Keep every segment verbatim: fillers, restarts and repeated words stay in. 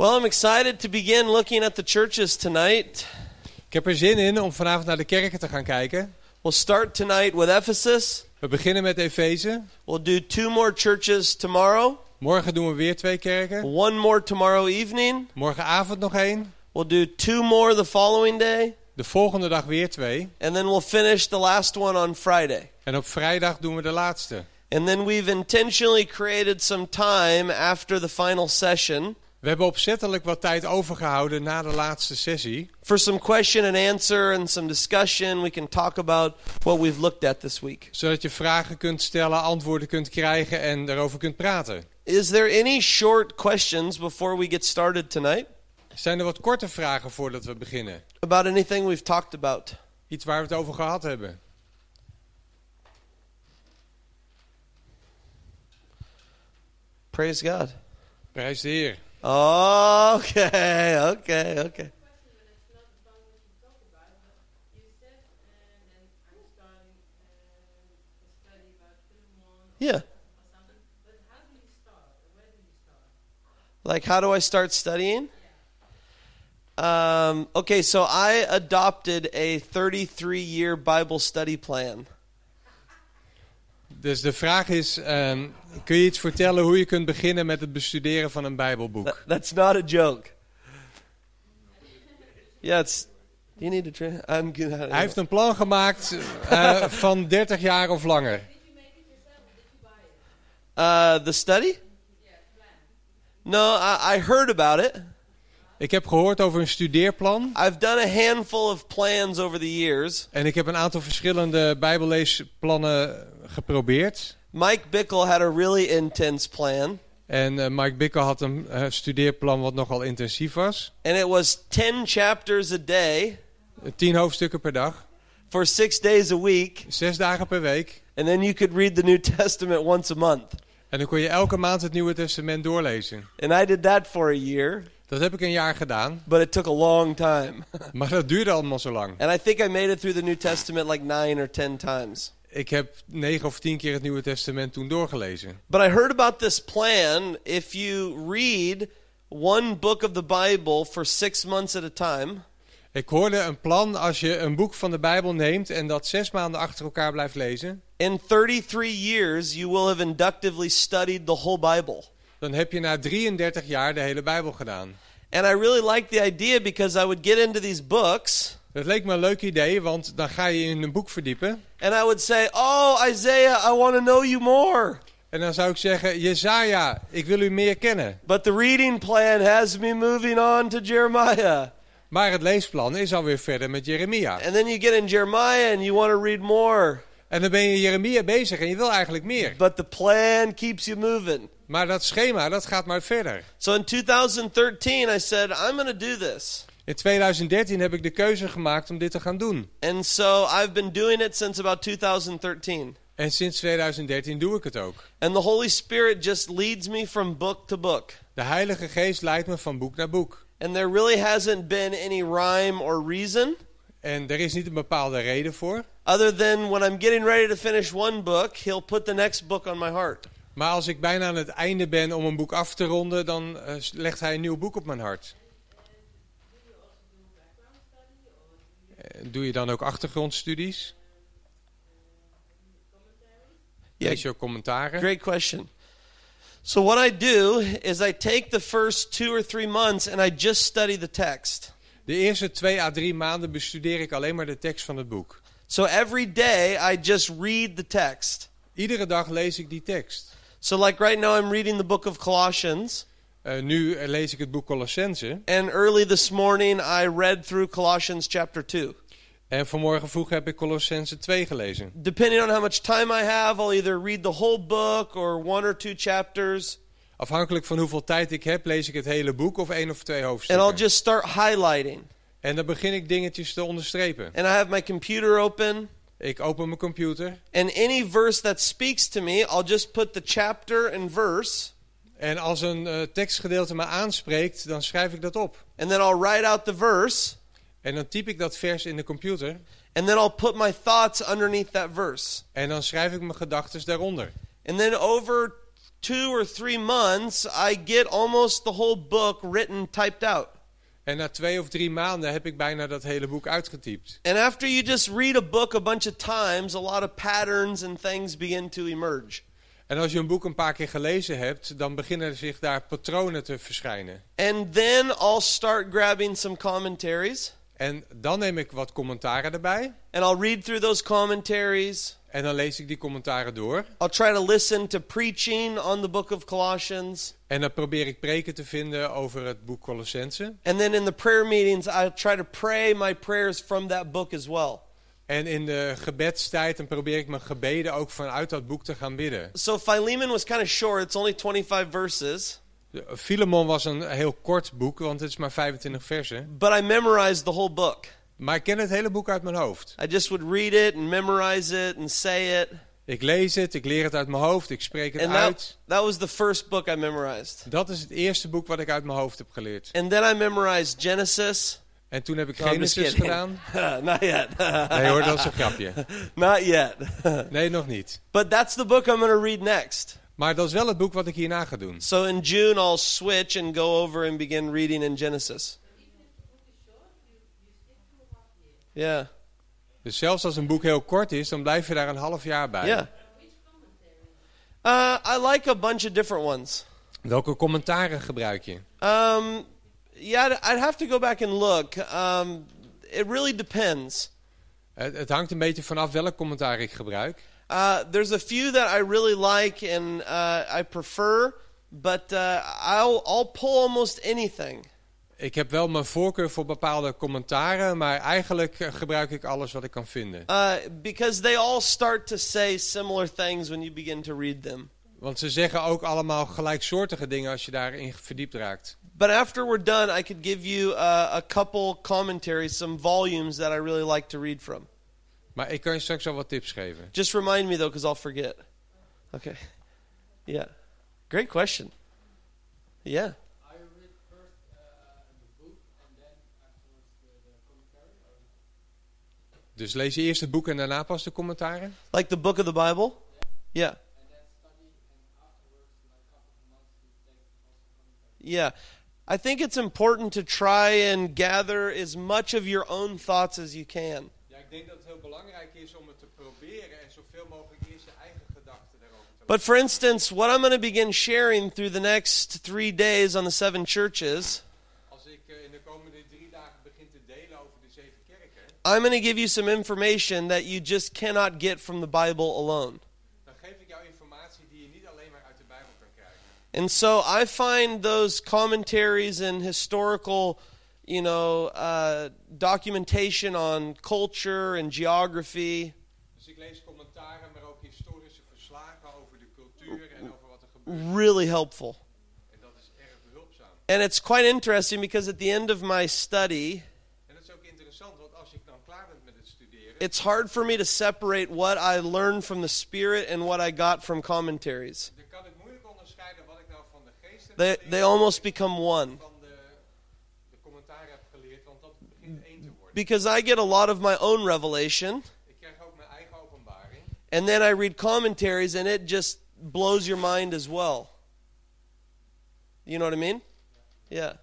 Well, I'm excited to begin looking at the churches tonight. Ik heb er zin in om vanavond naar de kerken te gaan kijken. We'll start tonight with Ephesus. We beginnen met Efeze. We'll do two more churches tomorrow. Morgen doen we weer twee kerken. One more tomorrow evening. Morgenavond nog één. We'll do two more the following day. De volgende dag weer twee. And then we'll finish the last one on Friday. En op vrijdag doen we de laatste. And then we've intentionally created some time after the final session. We hebben opzettelijk wat tijd overgehouden na de laatste sessie. For some question and answer and some discussion, we can talk about what we've looked at this week. Zodat je vragen kunt stellen, antwoorden kunt krijgen en daarover kunt praten. Is there any short questions before we get started tonight? Zijn er wat korte vragen voordat we beginnen? About anything we've talked about? Iets waar we het over gehad hebben. Praise God. Prijs de Heer. Oh, okay, okay, okay. Yeah. Like, how do I start studying? Um, okay, so I adopted a thirty-three year Bible study plan. Dus de vraag is, um, kun je iets vertellen hoe je kunt beginnen met het bestuderen van een Bijbelboek? That, that's not a joke. Yeah, it's... Do you need to try? I'm good. Hij heeft een plan gemaakt uh, van dertig jaar of langer. Uh, the study? No, I, I heard about it. Ik heb gehoord over een studeerplan. I've done a handful of plans over the years. En ik heb een aantal verschillende bijbelleesplannen geprobeerd. Mike Bickle had a really intense plan. En uh, Mike Bickle had een uh, studeerplan wat nogal intensief was. And it was ten chapters a day. Tien hoofdstukken per dag. For six days a week. Zes dagen per week. And then you could read the New Testament once a month. En dan kon je elke maand het Nieuwe Testament doorlezen. And I did that for a year. Dat heb ik een jaar gedaan. But it took a long time. Maar dat duurde allemaal zo lang. And I think I made it through the New Testament like nine or ten times. Ik heb negen of tien keer het Nieuwe Testament toen doorgelezen. But I heard about this plan. If you read one book of the Bible for six months at a time. Ik hoorde een plan als je een boek van de Bijbel neemt en dat zes maanden achter elkaar blijft lezen. In thirty-three years you will have inductively studied the whole Bible. Dan heb je na drieëndertig jaar de hele Bijbel gedaan. And I really liked the idea because I would get into these books. Dat leek me een leuk idee, want dan ga je in een boek verdiepen. And I would say, oh, Isaiah, I want to know you more. En dan zou ik zeggen, Jesaja, ik wil u meer kennen. But the reading plan has me moving on to Jeremiah. Maar het leesplan is alweer verder met Jeremia. And then you get in Jeremiah and you want to read more. En dan ben je Jeremia bezig en je wil eigenlijk meer. But the plan keeps you moving. Maar dat schema, dat gaat maar verder. So in twenty thirteen I said, I'm going to do this. In twintig dertien heb ik de keuze gemaakt om dit te gaan doen. And so I've been doing it since about twenty thirteen. En sinds twintig dertien doe ik het ook. And the Holy Spirit just leads me from book to book. De Heilige Geest leidt me van boek naar boek. And there really hasn't been any rhyme or reason. En er is niet een bepaalde reden voor. Other than when I'm getting ready to finish one book, he'll put the next book on my heart. Maar als ik bijna aan het einde ben om een boek af te ronden, dan uh, legt hij een nieuw boek op mijn hart. Doe je dan ook achtergrondstudies? Yeah, Lees je ook commentaren? great question. So what I do is I take the first two or three months and I just study the text. De eerste twee à drie maanden bestudeer ik alleen maar de tekst van het boek. So every day I just read the text. Iedere dag lees ik die tekst. So like right now I'm reading the book of Colossians. Uh, nu uh, lees ik het boek Colossense. And early this morning I read through Colossians chapter two. En vanmorgen vroeg heb ik Colossense twee gelezen. Depending on how much time I have, I'll either read the whole book or one or two chapters. Afhankelijk van hoeveel tijd ik heb, lees ik het hele boek of één of twee hoofdstukken. And I'll just start highlighting. En dan begin ik dingetjes te onderstrepen. And I have my computer open. Ik open mijn computer. And any verse that speaks to me, I'll just put the chapter and verse. En als een uh, tekstgedeelte me aanspreekt, dan schrijf ik dat op. And then I'll write out the verse. En dan typ ik dat vers in de computer. And then I'll put my thoughts underneath that verse. En dan schrijf ik mijn gedachten daaronder. And then over two or three months, I get almost the whole book written, typed out. En na twee of drie maanden heb ik bijna dat hele boek uitgetypt. And after you just read a book a bunch of times, a lot of patterns and things begin to emerge. En als je een boek een paar keer gelezen hebt, dan beginnen zich daar patronen te verschijnen. And then I'll start grabbing some commentaries. En dan neem ik wat commentaren erbij. And I'll read through those commentaries. En dan lees ik die commentaren door. I'll try to listen to preaching on the book of Colossians. En dan probeer ik preken te vinden over het boek Colossense. And then in the prayer meetings, I'll try to pray my prayers from that book as well. En in de gebedstijd dan probeer ik mijn gebeden ook vanuit dat boek te gaan bidden. So Philemon was kind of short. It's only twenty-five verses. Filemon was een heel kort boek, want het is maar vijfentwintig versen. But I memorized the whole book. Maar ik ken het hele boek uit mijn hoofd. I just would read it and memorize it and say it. Ik lees het, ik leer het uit mijn hoofd, ik spreek het And uit. that, that was the first book I memorized. Dat is het eerste boek wat ik uit mijn hoofd heb geleerd. And then I memorized Genesis. En toen heb ik No, I'm just Genesis kidding. gedaan. Not yet. Nee hoor, dat is een grapje. Not yet. Nee, nog niet. But that's the book I'm going to read next. Maar dat is wel het boek wat ik hierna ga doen. So in June I'll switch and go over and begin reading in Genesis. Yeah. Dus zelfs als een boek heel kort is, dan blijf je daar een half jaar bij. Yeah. Uh, I like a bunch of different ones. Welke commentaren gebruik je? Um, yeah, I'd have to go back and look. Um, it really depends. Het, het hangt een beetje vanaf welk commentaar ik gebruik. Uh, there's a few that I really like and uh, I prefer, but uh, I'll, I'll pull almost anything. Ik heb wel mijn voorkeur voor bepaalde commentaren, maar eigenlijk uh, gebruik ik alles wat ik kan vinden. Uh, because they all start to say similar things when you begin to read them. Want ze zeggen ook allemaal gelijksoortige dingen als je daarin verdiept raakt. But after we're done, I could give you uh, a couple commentaries, some volumes that I really like to read from. Maar ik kan je straks al wat tips geven. Just remind me though, because I'll forget. Okay. Yeah. Great question. Yeah. I read first uh, the book and then afterwards the, the commentary. Dus lees je eerst het boek en daarna pas de commentaren? Like the book of the Bible? Yeah. And then study and afterwards like a couple of months you take also commentary. Yeah. I think it's important to try and gather as much of your own thoughts as you can. Ja, ik denk dat het heel belangrijk is om het te proberen en zoveel mogelijk eerst je eigen gedachten daarover te But for instance, what I'm going to begin sharing through the next three days on the seven churches, Als ik uh, in de komende drie dagen begin te delen over de zeven kerken, I'm going to give you some information that you just cannot get from the Bible alone. dan geef ik jou informatie die je niet alleen maar uit de Bijbel kan krijgen. And so I find those commentaries and historical, you know, uh, documentation on culture and geography Dus ik lees commentaren, maar ook historische verslagen over de cultuur en over wat er gebeurt. really helpful. En dat is erg behulpzaam. And it's quite interesting because at the end of my study, En dat is ook interessant, want als je dan klaar bent met het studeren, it's hard for me to separate what I learned from the Spirit and what I got from commentaries. dan kan ik moeilijk onderscheiden wat ik nou van de geest heb They, geleerd they en almost become one. van de, de commentaar heb geleerd, want dat begint één te worden. Because I get a lot of my own revelation, Ik krijg ook mijn eigen openbaring. and then I read commentaries, and it just blows your mind as well. You know what I mean? Yeah.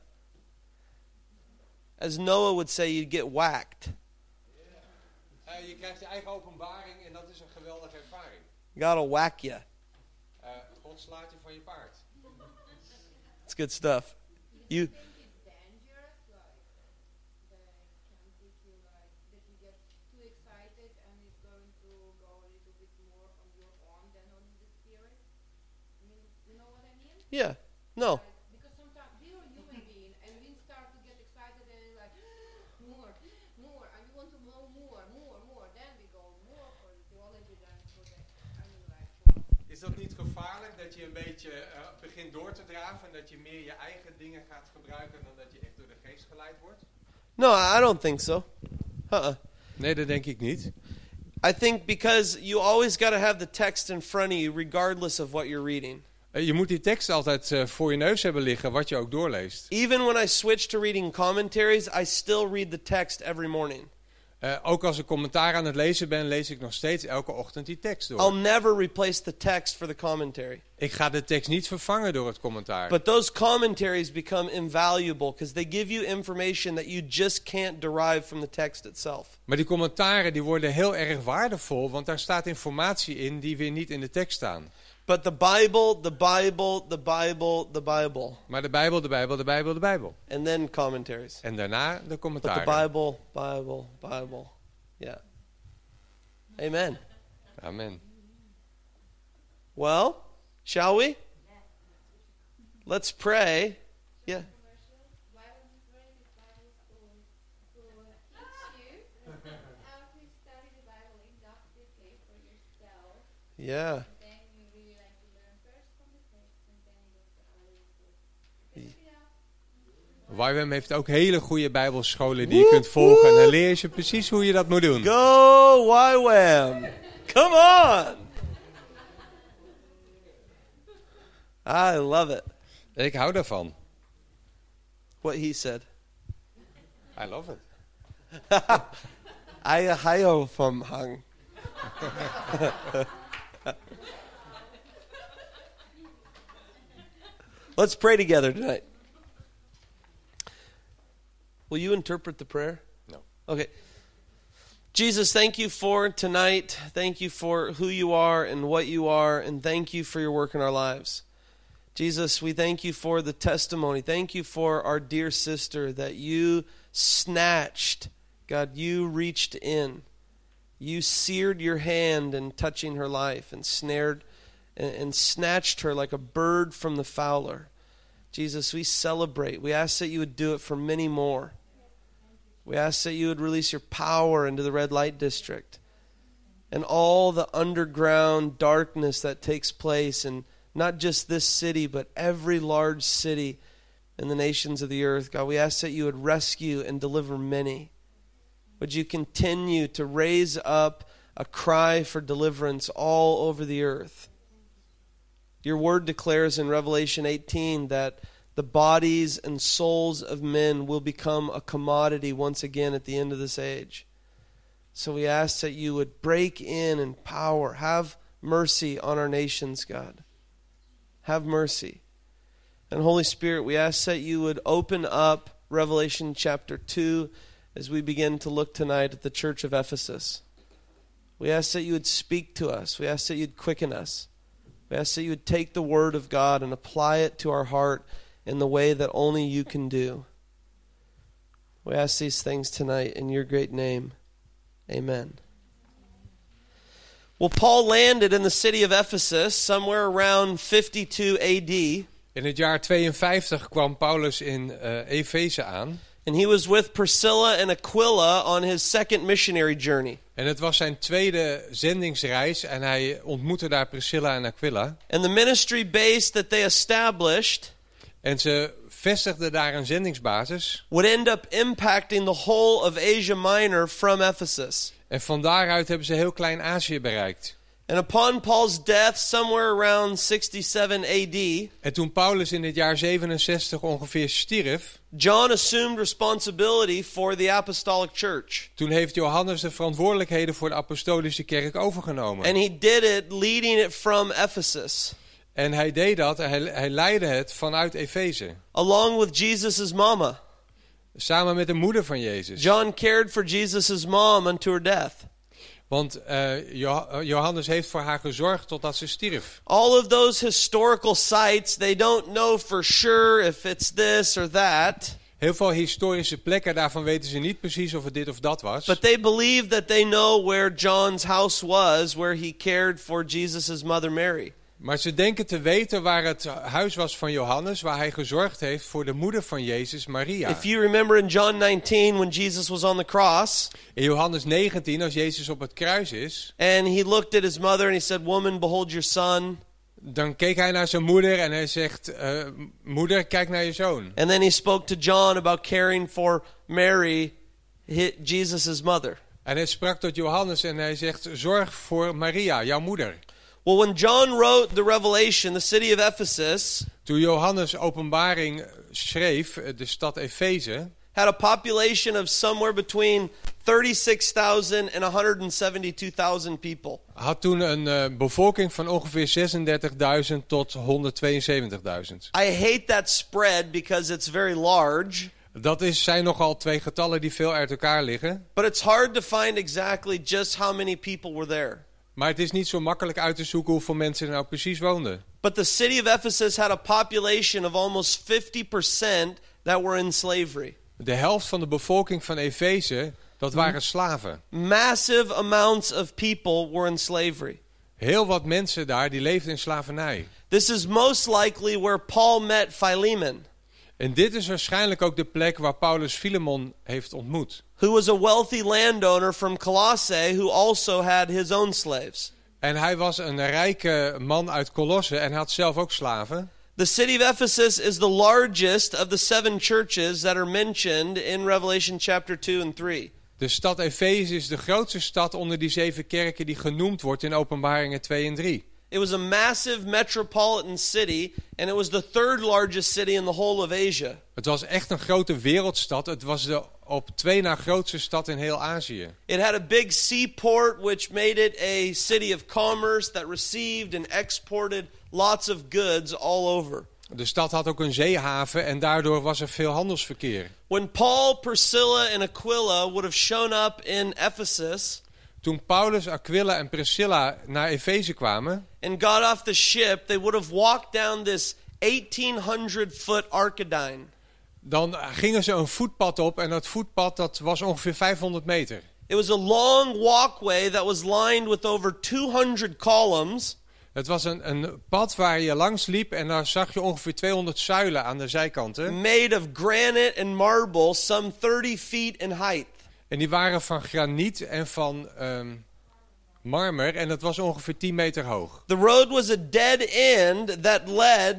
As Noah would say, you'd get whacked. Uh, je krijgt je eigen openbaring en dat is een geweldige ervaring. God'll whack you. Uh, God slaat je van je paard. It's good stuff. You. Think it's dangerous, like they can teach you like that you get too excited and it's going to go a little bit more on your own than on the spirit. I mean, you know what I mean? Yeah. No. Like, because sometimes we are human being and we start to get excited and it's like more, more, and we want to know more, more, more. Then we go more for the theology than for the. I mean, like. For Is dat niet gevaarlijk dat je een beetje uh, begint door te draven en dat je meer je eigen dingen gaat gebruiken dan dat je echt door de geest geleid wordt? No, I don't think so. Uh-uh. Nee, dat denk ik niet. I think because you always got to have the text in front of you, regardless of what you're reading. Uh, je moet die tekst altijd uh, voor je neus hebben liggen, wat je ook doorleest. Even when I switch to reading commentaries, I still read the text every morning. Uh, ook als ik commentaar aan het lezen ben, lees ik nog steeds elke ochtend die tekst door. I'll never replace the text for the commentary. Ik ga de tekst niet vervangen door het commentaar. But those commentaries become invaluable because they give you information that you just can't derive from the text itself. Maar die commentaren die worden heel erg waardevol, want daar staat informatie in die weer niet in de tekst staan. But the Bible, the Bible, the Bible, the Bible. Maar de Bijbel, de Bijbel, de Bijbel, de Bijbel. And then commentaries. En daarna de But commentaren. the Bible, Bible, Bible. Yeah. Amen. Amen. Well, shall we? Let's pray. Yeah. Bible Break is Bible school to teach you how to study the Bible inductively for yourself. Yeah. Then you really like to learn first from the text and then you go to other books. Check it out. Y W A M heeft ook hele goede bijbelscholen die je kunt volgen. En dan leer je ze precies hoe je dat moet doen. Go Y W A M. Come on. I love it. Ik hou daarvan. What he said. I love it. I hio from hung. Let's pray together tonight. Will you interpret the prayer? No. Okay. Jesus, thank you for tonight. Thank you for who you are and what you are, and thank you for your work in our lives. Jesus, we thank you for the testimony. Thank you for our dear sister that you snatched. God, you reached in. You seared your hand in touching her life and snared and, and snatched her like a bird from the fowler. Jesus, we celebrate. We ask that you would do it for many more. We ask that you would release your power into the red light district and all the underground darkness that takes place in not just this city, but every large city in the nations of the earth. God, we ask that you would rescue and deliver many. Would you continue to raise up a cry for deliverance all over the earth? Your word declares in Revelation eighteen that the bodies and souls of men will become a commodity once again at the end of this age. So we ask that you would break in in power. Have mercy on our nations, God. Have mercy. And Holy Spirit, we ask that you would open up Revelation chapter two as we begin to look tonight at the church of Ephesus. We ask that you would speak to us. We ask that you'd quicken us. We ask that you would take the word of God and apply it to our heart in the way that only you can do. We ask these things tonight in your great name. Amen. Well, Paul landed in the city of Ephesus somewhere around fifty-two A D. In het jaar tweeënvijftig kwam Paulus in uh, Efeze aan. And he was with Priscilla and Aquila on his second missionary journey. En het was zijn tweede zendingsreis en hij ontmoette daar Priscilla en Aquila. And the ministry base that they established En ze vestigden daar een zendingsbasis. would end up impacting the whole of Asia Minor from Ephesus. En van daaruit hebben ze heel klein Azië bereikt. And upon Paul's death, somewhere around sixty-seven A D, En toen Paulus in het jaar zevenenzestig ongeveer stierf, John assumed responsibility for the apostolic church. toen heeft Johannes de verantwoordelijkheden voor de apostolische kerk overgenomen. And he did it leading it from Ephesus, En hij deed dat, hij, hij leidde het vanuit Efeze. along with Jesus' mama. Samen met de moeder van Jezus. John cared for Jesus' mom unto her death. Want uh, Jo- Johannes heeft voor haar gezorgd totdat ze stierf. All of those historical sites, they don't know for sure if it's this or that. Heel veel historische plekken, daarvan weten ze niet precies of het dit of dat was. But they believe that they know where John's house was, where he cared for Jesus' mother Mary. Maar ze denken te weten waar het huis was van Johannes, waar hij gezorgd heeft voor de moeder van Jezus, Maria. If you remember in John nineteen when Jesus was on the cross, In Johannes negentien, als Jezus op het kruis is, and he looked at his mother and he said, "Woman, behold your son." dan keek hij naar zijn moeder en hij zegt, uh, moeder, kijk naar je zoon. And then he spoke to John about caring for Mary, Jesus' mother. En hij sprak tot Johannes en hij zegt, zorg voor Maria, jouw moeder. Well, when John wrote the Revelation, the city of Ephesus Toen Johannes openbaring schreef, de stad Efeze, had a population of somewhere between thirty-six thousand and one hundred seventy-two thousand people. Had toen een uh, bevolking van ongeveer zesendertigduizend tot honderdtweeënzeventigduizend. I hate that spread because it's very large. Dat is, zijn nogal twee getallen die veel uit elkaar liggen. But it's hard to find exactly just how many people were there. Maar het is niet zo makkelijk uit te zoeken hoeveel mensen er nou precies woonden. But the city of Ephesus had a population of almost fifty percent that were in slavery. De helft van de bevolking van Efeze, dat waren slaven. Massive amounts of people were in slavery. Heel wat mensen daar, die leefden in slavernij. This is most likely where Paul met Philemon, En dit is waarschijnlijk ook de plek waar Paulus Filemon heeft ontmoet. who was a wealthy landowner from Colossae who also had his own slaves. En hij was een rijke man uit Colosse en had zelf ook slaven. The city of Ephesus is the largest of the seven churches that are mentioned in Revelation chapter two and three. De stad Efeze is de grootste stad onder die zeven kerken die genoemd wordt in Openbaringen twee en drie. It was a massive metropolitan city, and it was the third largest city in the whole of Asia. Het was echt een grote wereldstad. Het was de op twee na grootste stad in heel Azië. It had a big seaport, which made it a city of commerce that received and exported lots of goods all over. De stad had ook een zeehaven en daardoor was er veel handelsverkeer. When Paul, Priscilla, and Aquila would have shown up in Ephesus Toen Paulus, Aquila en Priscilla naar Efeze kwamen and got off the ship, they would have walked down this eighteen hundred foot Arcadine. dan gingen ze een voetpad op en dat voetpad dat was ongeveer vijfhonderd meter. It was a long walkway that was lined with over two hundred columns. Het was een, een pad waar je langs liep en daar zag je ongeveer tweehonderd zuilen aan de zijkanten. Made of granite and marble, some thirty feet in height. En die waren van graniet en van um, marmer en dat was ongeveer tien meter hoog. The road was a dead end that led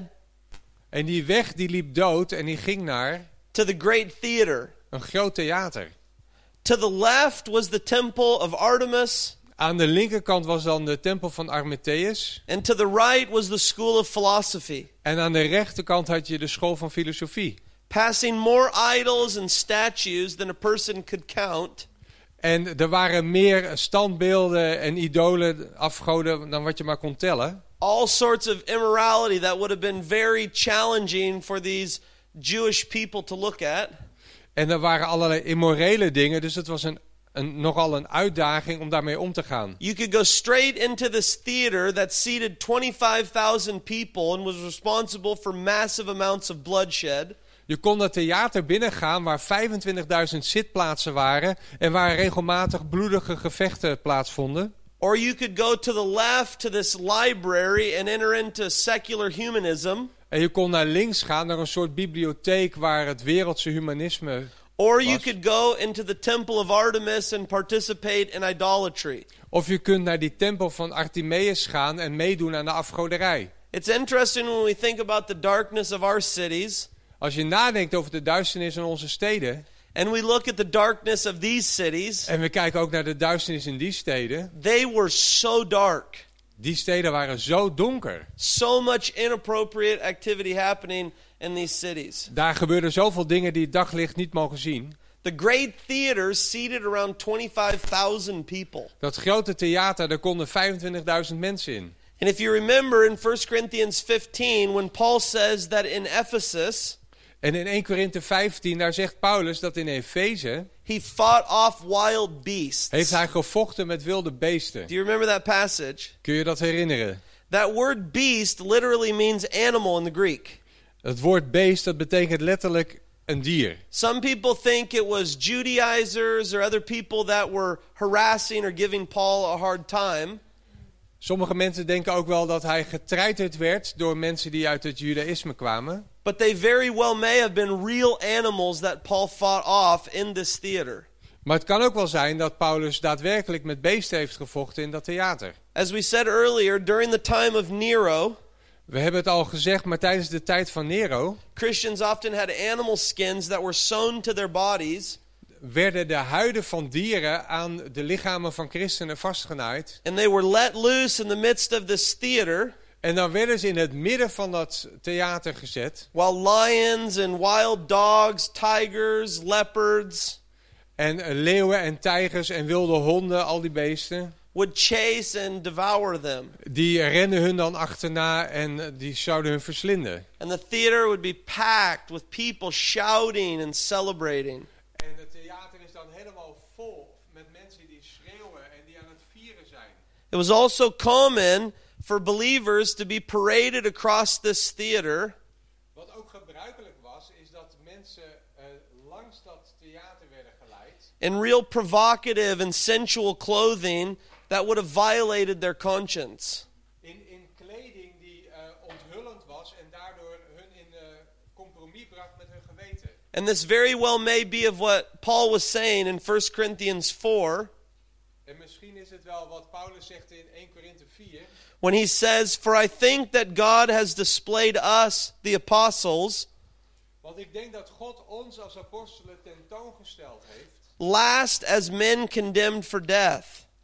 En die weg die liep dood en die ging naar to the great theater. een groot theater. To the left was the temple of Artemis, Aan de linkerkant was dan de tempel van Artemis. and to the right was the school of philosophy. En aan de rechterkant had je de school van filosofie. Passing more idols and statues than a person could count. En er waren meer standbeelden en idolen, afgoden, dan wat je maar kon tellen. All sorts of immorality that would have been very challenging for these Jewish people to look at. En er waren allerlei immorele dingen, dus het was een, een, nogal een uitdaging om daarmee om te gaan. You could go straight into this theater that seated twenty-five thousand people and was responsible for massive amounts of bloodshed. Je kon dat theater binnengaan waar vijfentwintigduizend zitplaatsen waren en waar regelmatig bloedige gevechten plaatsvonden. Or you could go to the left to this library and enter into secular humanism. En je kon naar links gaan, naar een soort bibliotheek waar het wereldse humanisme Or you was. could go into the temple of Artemis and participate in idolatry. Of je kunt naar die tempel van Artemis gaan en meedoen aan de afgoderij. It's interesting when we think about the darkness of our cities Als je nadenkt over de duisternis in onze steden and we look at the darkness of these cities, en we kijken ook naar de duisternis in die steden. they were so dark. Die steden waren zo donker. So much inappropriate activity happening in these cities. Daar gebeurden zoveel dingen die het daglicht niet mogen zien. The great theaters seated around twenty-five thousand people. Dat grote theater, daar konden vijfentwintigduizend mensen in. And if you remember in First Corinthians fifteen, when Paul says that in Ephesus, En in eerste Korinthe vijftien, daar zegt Paulus dat in Efeze he fought off wild beasts. heeft hij gevochten met wilde beesten. Do you remember that passage? Kun je dat herinneren? That word beast literally means animal in the Greek. Het woord beest, dat betekent letterlijk een dier. Some people think it was Judaizers or other people that were harassing or giving Paul a hard time. Sommige mensen denken ook wel dat hij getreiterd werd door mensen die uit het judaïsme kwamen. But they very well may have been real animals that Paul fought off in this theater. Maar het kan ook wel zijn dat Paulus daadwerkelijk met beesten heeft gevochten in dat theater. As we said earlier, during the time of Nero, We hebben het al gezegd, maar tijdens de tijd van Nero Christians often had animal skins that were sewn to their bodies, werden de huiden van dieren aan de lichamen van christenen vastgenaaid. and they were let loose in the midst of this theater, En dan werden ze in het midden van dat theater gezet. while lions and wild dogs, tigers, leopards, En uh, leeuwen en tijgers en wilde honden, al die beesten, would chase and devour them. die rennen hun dan achterna en uh, die zouden hun verslinden. And the theater would be packed with people shouting and celebrating. En het theater is dan helemaal vol met mensen die schreeuwen en die aan het vieren zijn. It was also common for believers to be paraded across this theater Wat ook gebruikelijk was, is dat mensen uh, langs dat theater werden geleid. in real provocative and sensual clothing that would have violated their conscience. In, in kleding die uh, onthullend was en daardoor hun in uh, compromis bracht met hun geweten. And this very well may be of what Paul was saying in First Corinthians four En misschien is het wel wat Paulus zegt in Eerste Korinthe vier. when he says, "For I think that God has displayed us, the apostles, Want ik denk dat God ons als apostelen tentoongesteld heeft last as men condemned for death.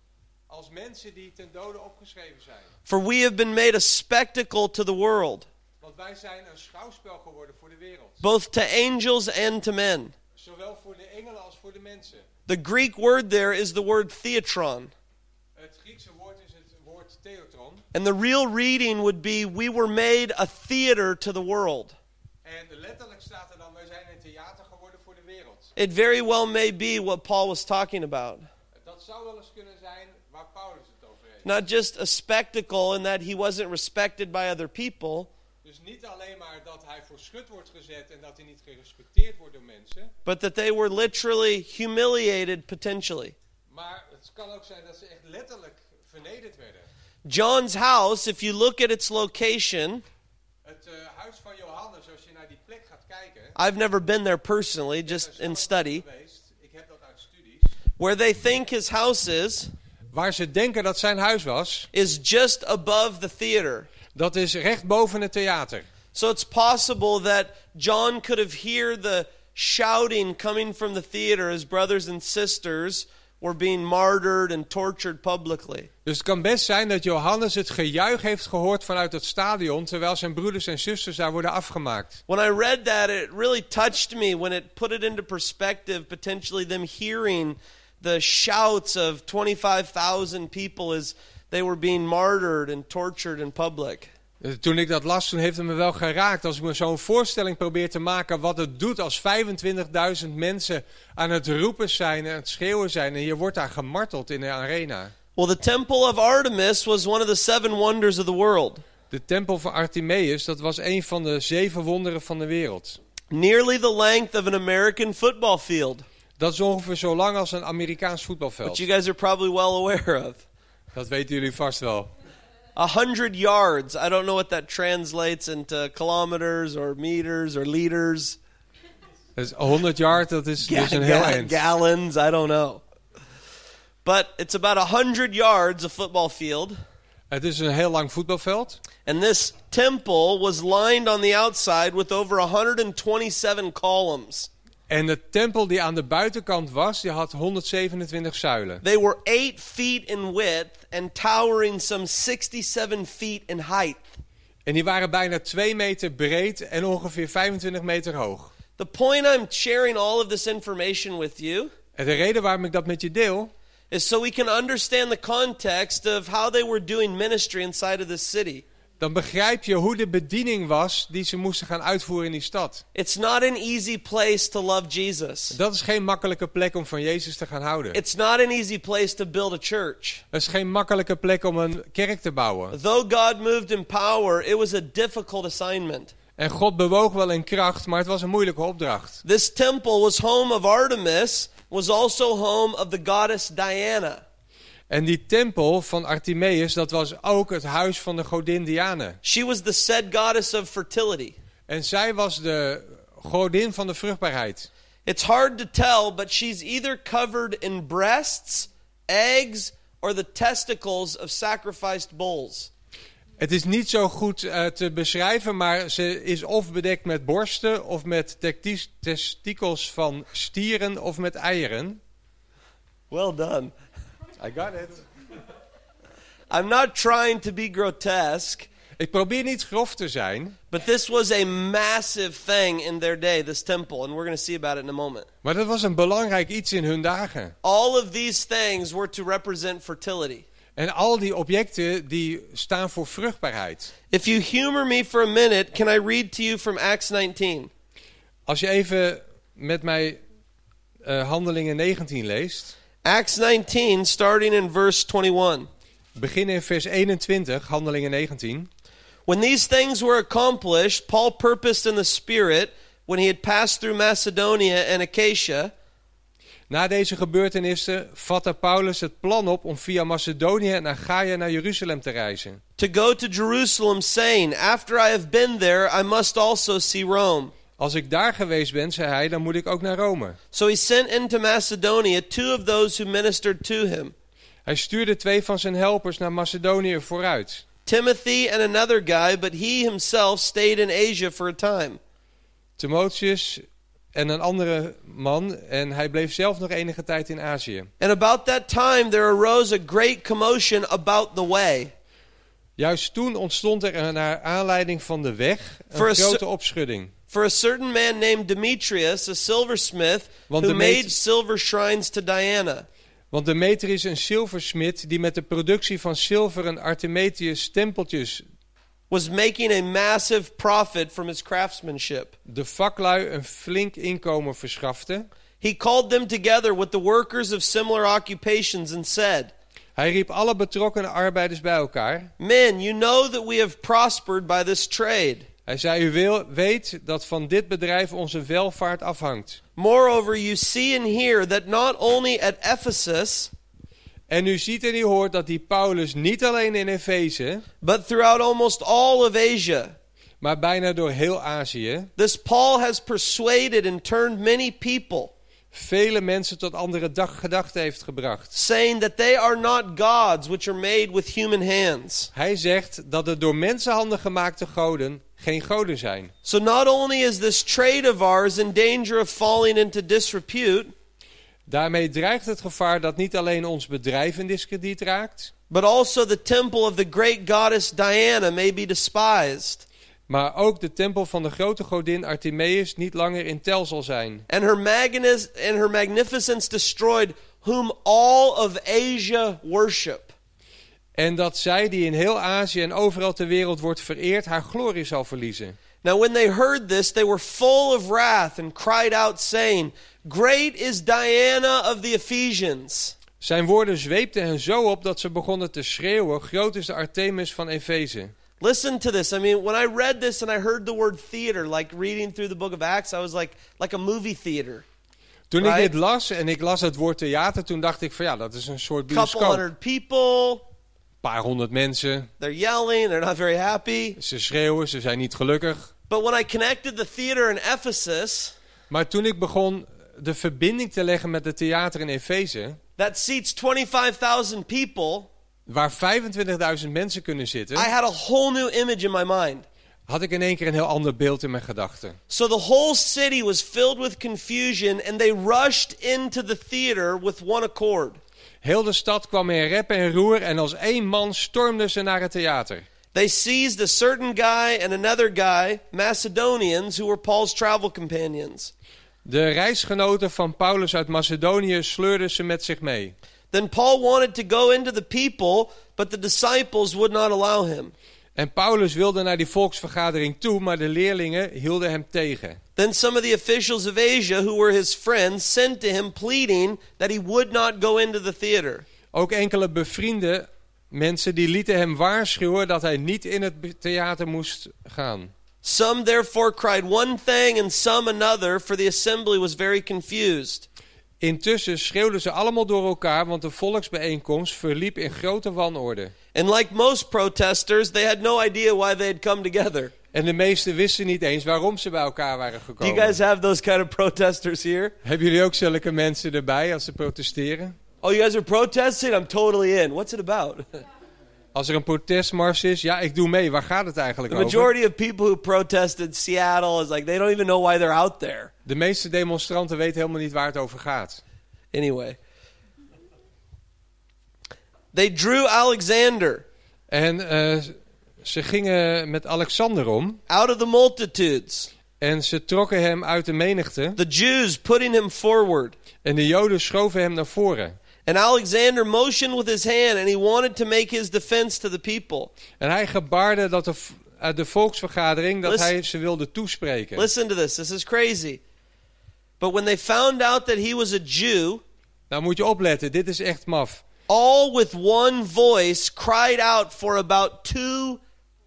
als mensen die ten dode opgeschreven zijn. For we have been made a spectacle to the world, Want wij zijn een schouwspel geworden voor de wereld. both to angels and to men." Zowel voor de engelen als voor de mensen. The Greek word there is the word theatron. Het Griekse woord is het woord theatron. And the real reading would be, we were made a theater to the world. En letterlijk staat er dan, wij zijn een theater geworden voor de wereld. It very well may be what Paul was talking about. Dat zou wel eens kunnen zijn waar Paulus het over heeft. Not just a spectacle in that he wasn't respected by other people, Dus niet alleen maar dat hij voor schut wordt gezet en dat hij niet gerespecteerd wordt door mensen. but that they were literally humiliated potentially. Maar het kan ook zijn dat ze echt letterlijk vernederd werden. John's house, if you look at its location, Het uh, huis van Johannes, als je naar die plek gaat kijken. I've never been there personally, ik ben just er in zelf study, geweest. Ik heb dat uit studies. where they think his house is, Waar ze denken dat zijn huis was, is just above the theater. dat is recht boven het theater. So it's possible that John could have heard the shouting coming from the theater as brothers and sisters were being martyred and tortured publicly. Dus het kan best zijn dat Johannes het gejuich heeft gehoord vanuit het stadion, terwijl zijn broeders en zusters daar worden afgemaakt. When I read that, it really touched me when it put it into perspective, potentially them hearing the shouts of twenty-five thousand people as they were being martyred and tortured in public. Toen ik dat las, toen heeft het me wel geraakt. Als ik me zo'n voorstelling probeer te maken wat het doet als vijfentwintigduizend mensen aan het roepen zijn en aan het schreeuwen zijn. En je wordt daar gemarteld in de arena. Well, the temple of Artemis was one of the seven wonders of the world. De tempel van Artemis, dat was een van de zeven wonderen van de wereld. Nearly the length of an American football field, Dat is ongeveer zo lang als een Amerikaans which voetbalveld. you guys are probably well aware of. Dat weten jullie vast wel. A hundred yards. I don't know what that translates into kilometers or meters or liters. Dus honderd yard, dat is Ga- dus een heel ga- eind. gallons, I don't know. But it's about a hundred yards, a football field. Het is een heel lang voetbalveld. And this temple was lined on the outside with over one hundred twenty-seven columns. En de tempel die aan de buitenkant was, die had honderdzevenentwintig zuilen. They were eight feet in width and towering some sixty-seven feet in height. En die waren bijna twee meter breed en ongeveer vijfentwintig meter hoog. The point I'm sharing all of this information with you En de reden waarom ik dat met je deel, is so we can understand the context of how they were doing ministry inside of this city. dan begrijp je hoe de bediening was die ze moesten gaan uitvoeren in die stad. It's not an easy place to love Jesus. Dat is geen makkelijke plek om van Jezus te gaan houden. It's not an easy place to build a church. Het is geen makkelijke plek om een kerk te bouwen. Though God moved in power, it was a difficult assignment. En God bewoog wel in kracht, maar het was een moeilijke opdracht. This temple was home of Artemis, was also home of the goddess Diana. En die tempel van Artemis, dat was ook het huis van de godin Diane. She was the said goddess of fertility. En zij was de godin van de vruchtbaarheid. It's hard to tell, but she's either covered in breasts, eggs, or the testicles of sacrificed bulls. Het is niet zo goed uh, te beschrijven, maar ze is of bedekt met borsten, of met tectis- testikels van stieren, of met eieren. Well done. I got it. I'm not trying to be grotesque. Ik probeer niet grof te zijn, but this was a massive thing in their day, this temple, and we're going to see about it in a moment. maar dat was een belangrijk iets in hun dagen. All of these things were to represent fertility. En al die objecten die staan voor vruchtbaarheid. If you humor me for a minute, can I read to you from Acts nineteen? Als je even met mij uh, Handelingen negentien leest. Acts nineteen, starting in verse twenty-one. Begin in vers eenentwintig, Handelingen negentien. When these things were accomplished, Paul purposed in the Spirit, when he had passed through Macedonia and Achaia. Na deze gebeurtenissen vatte Paulus het plan op om via Macedonië en Achaia naar Jeruzalem te reizen. To go to Jerusalem, saying, after I have been there, I must also see Rome. Als ik daar geweest ben, zei hij, dan moet ik ook naar Rome. So he sent into Macedonia two of those who ministered to him, Hij stuurde twee van zijn helpers naar Macedonië vooruit. Timothy and another guy, but he himself stayed in Asia for a time. Timotheus en een andere man, en hij bleef zelf nog enige tijd in Azië. And about that time there arose a great commotion about the way. Juist toen ontstond er naar aanleiding van de weg For a een cer- grote opschudding. For a certain man named Demetrius, a silversmith, Want who Demet- made silver shrines to Diana. Want Demetrius, een zilversmid die met de productie van zilver en Artemisius tempeltjes Was making a massive profit from his craftsmanship. de vaklui een flink inkomen verschafte. He called them together with the workers of similar occupations and said, Hij riep alle betrokken arbeiders bij elkaar. Men, you know that we have prospered by this trade. Hij zei, u wil, weet dat van dit bedrijf onze welvaart afhangt. Moreover, you see and hear that not only at Ephesus, En u ziet en u hoort dat die Paulus niet alleen in Efeze, but throughout almost all of Asia, maar bijna door heel Azië, this Paul has persuaded and turned many people, vele mensen tot andere dag gedachten heeft gebracht. saying that they are not gods which are made with human hands. Hij zegt dat de door mensenhanden gemaakte goden geen goden zijn. So not only is this trade of ours in danger of falling into disrepute, Daarmee dreigt het gevaar dat niet alleen ons bedrijf in diskrediet raakt, but also the temple of the great goddess Diana may be despised, maar ook de tempel van de grote godin Artemis niet langer in tel zal zijn. and her magnis- and her magnificence destroyed, whom all of Asia worship. En dat zij die in heel Azië en overal ter wereld wordt vereerd, haar glorie zal verliezen. Now when they heard this, they were full of wrath and cried out, saying, Great is Diana of the Ephesians. Zijn woorden zweepten hen zo op dat ze begonnen te schreeuwen, groot is de Artemis van Efeze. Listen to this. I mean, when I read this and I heard the word theater, like reading through the book of Acts, I was like, like a movie theater. Toen Right. ik dit las en ik las het woord theater, toen dacht ik van ja, dat is een soort Couple bioscoop. Een hundred people, paar honderd mensen, they're yelling, they're not very happy. ze schreeuwen, ze zijn niet gelukkig. But when I connected the theater in Ephesus, Maar toen ik begon de verbinding te leggen met het theater in Efeze, that seats twenty-five thousand people, waar vijfentwintigduizend mensen kunnen zitten, I had a whole new image in my mind. had ik in één keer een heel ander beeld in mijn gedachten. So the whole city was filled with confusion, and they rushed into the theater with one accord. Heel de stad kwam in rep en roer en als één man stormden ze naar het theater. They seized a certain guy and another guy, Macedonians, who were Paul's travel companions. De reisgenoten van Paulus uit Macedonië sleurden ze met zich mee. Then Paul wanted to go into the people, but the disciples would not allow him. En Paulus wilde naar die volksvergadering toe, maar de leerlingen hielden hem tegen. Then some of the officials of Asia, who were his friends, sent to him pleading that he would not go into the theater. Ook enkele bevriende mensen die lieten hem waarschuwen dat hij niet in het theater moest gaan. Some therefore cried one thing and some another, for the assembly was very confused. Intussen schreeuwden ze allemaal door elkaar, want de volksbijeenkomst verliep in grote wanorde. And like most protesters, they had no idea why they had come together. En de meesten wisten niet eens waarom ze bij elkaar waren Do gekomen. you guys have those kind of protesters here? Hebben jullie ook zulke mensen erbij als ze protesteren? Oh, you guys are protesting? I'm totally in. What's it about? Als er een protestmars is, ja, ik doe mee. Waar gaat het eigenlijk The over? majority of people who protested Seattle is like, they don't even know why they're out there. De meeste demonstranten weten helemaal niet waar het over gaat. Anyway. They drew Alexander. En uh, Ze gingen met Alexander om out of the multitudes. en ze trokken hem uit de menigte. The Jews putting him forward. En de Joden schoven hem naar voren. And Alexander motioned with his hand, and he wanted to make his defense to the people. En hij gebaarde dat de, uit de volksvergadering dat Listen- hij ze wilde toespreken. Listen to this. This is crazy. But when they found out that he was a Jew, Nou moet je opletten, dit is echt maf. all with one voice cried out for about two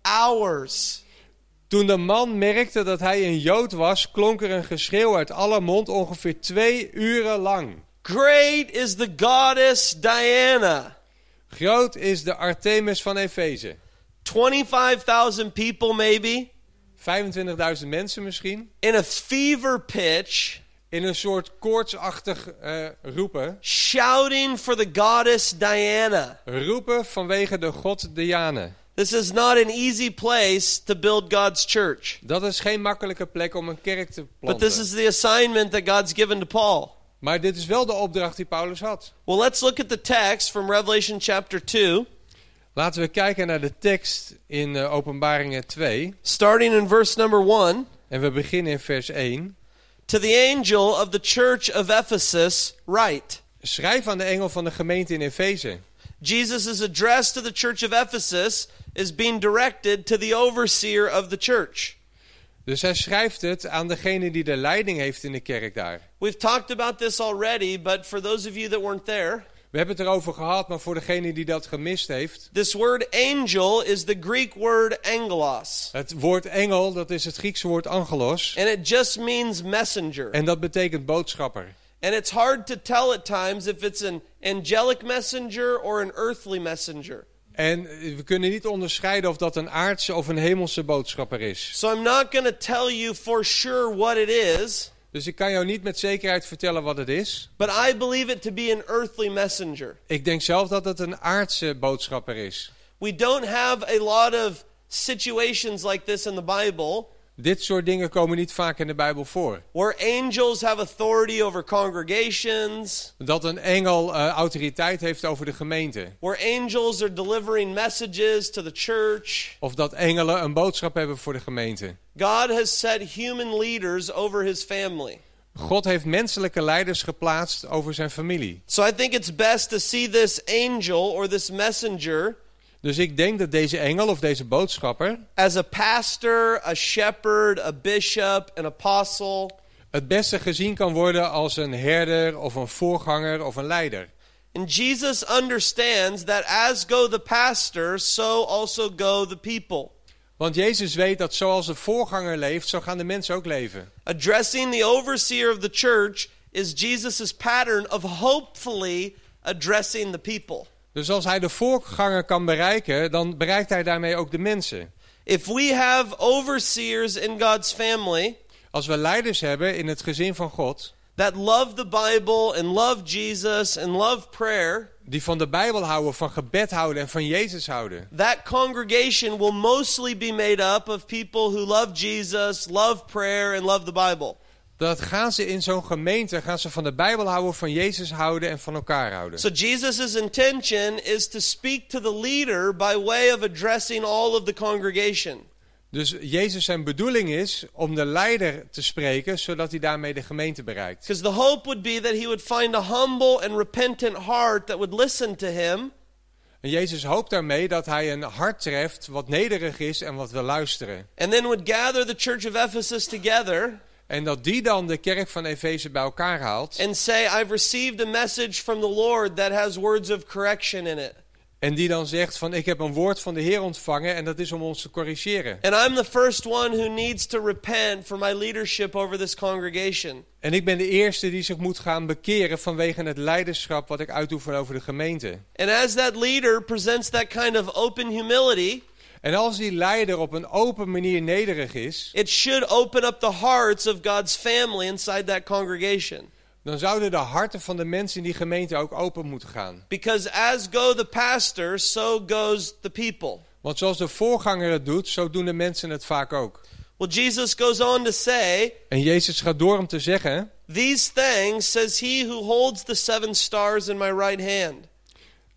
hours. Toen de man merkte dat hij een Jood was, klonk er een geschreeuw uit alle mond ongeveer twee uren lang. Great is the goddess Diana. Groot is de Artemis van Efeze. twenty-five thousand people maybe vijfentwintigduizend mensen misschien. in a fever pitch In een soort koortsachtig eh, roepen. shouting for the goddess Diana. Roepen vanwege de god Diane. This is not an easy place to build God's church. Dat is geen makkelijke plek om een kerk te But planten. this is the assignment that God's given to Paul. Maar dit is wel de opdracht die Paulus had. Well, let's look at the text from Revelation chapter two, Laten we kijken naar de tekst in uh, Openbaringen twee. starting in verse number one. En we beginnen in vers één. To the angel of the church of Ephesus, write. Schrijf aan de engel van de gemeente in Efeze. Jesus' address to the church of Ephesus is being directed to the overseer of the church. Dus hij schrijft het aan degene die de leiding heeft in de kerk daar. We've talked about this already, but for those of you that weren't there, We hebben het erover gehad, maar voor degene die dat gemist heeft. this word angel is the Greek word angelos. Het woord engel, dat is het Griekse woord angelos. And it just means messenger. En dat betekent boodschapper. And it's hard to tell at times if it's an angelic messenger or an earthly messenger. En we kunnen niet onderscheiden of dat een aardse of een hemelse boodschapper is. So I'm not going to tell you for sure what it is, Dus ik kan jou niet met zekerheid vertellen wat het is. but I believe it to be an earthly messenger. Ik denk zelf dat het een aardse boodschapper is. We don't have a lot of situations like this in the Bible Dit soort dingen komen niet vaak in de Bijbel voor. where angels have authority over congregations, Dat een engel uh, autoriteit heeft over de gemeente. where angels are delivering messages to the church. Of dat engelen een boodschap hebben voor de gemeente. God has set human leaders over his family. God heeft menselijke leiders geplaatst over zijn familie. So I think it's best to see this angel or this messenger Dus ik denk dat deze engel of deze boodschapper as a pastor, a shepherd, a bishop, an apostle. het beste gezien kan worden als een herder of een voorganger of een leider. And Jesus understands that as go the pastor, so also go the people. Want Jezus weet dat zoals de voorganger leeft, zo gaan de mensen ook leven. Addressing the overseer of the church is Jesus' pattern of hopefully addressing the people. Dus als hij de voorganger kan bereiken, dan bereikt hij daarmee ook de mensen. If we have overseers in God's family Als we leiders hebben in het gezin van God, that love the Bible and love Jesus and love prayer, die van de Bijbel houden, van gebed houden en van Jezus houden, that congregation will mostly be made up of people who love Jesus, love prayer, and love the Bible. dat gaan ze in zo'n gemeente, gaan ze van de Bijbel houden, van Jezus houden en van elkaar houden. So Jesus' intention is to speak to the leader by way of addressing all of the congregation. Dus Jezus zijn bedoeling is om de leider te spreken, zodat hij daarmee de gemeente bereikt. Because the hope would be that he would find a humble and repentant heart that would listen to him. En Jezus hoopt daarmee dat hij een hart treft wat nederig is en wat wil luisteren. And then would gather the church of Ephesus together En dat die dan de kerk van Efeze bij elkaar haalt. and say, I've received a message from the Lord that has words of correction in it. En die dan zegt van ik heb een woord van de Heer ontvangen en dat is om ons te corrigeren. And I'm the first one who needs to repent for my leadership over this congregation. En ik ben de eerste die zich moet gaan bekeren vanwege het leiderschap wat ik uitoefen over de gemeente. And as that leader presents that kind of open humility, En als die leider op een open manier nederig is, it should open up the hearts of God's family inside that congregation. dan zouden de harten van de mensen in die gemeente ook open moeten gaan. Because as go the pastor, so goes the people. Want zoals de voorganger het doet, zo doen de mensen het vaak ook. Well, Jesus goes on to say, En Jezus gaat door om te zeggen, these things says he who holds the seven stars in my right hand.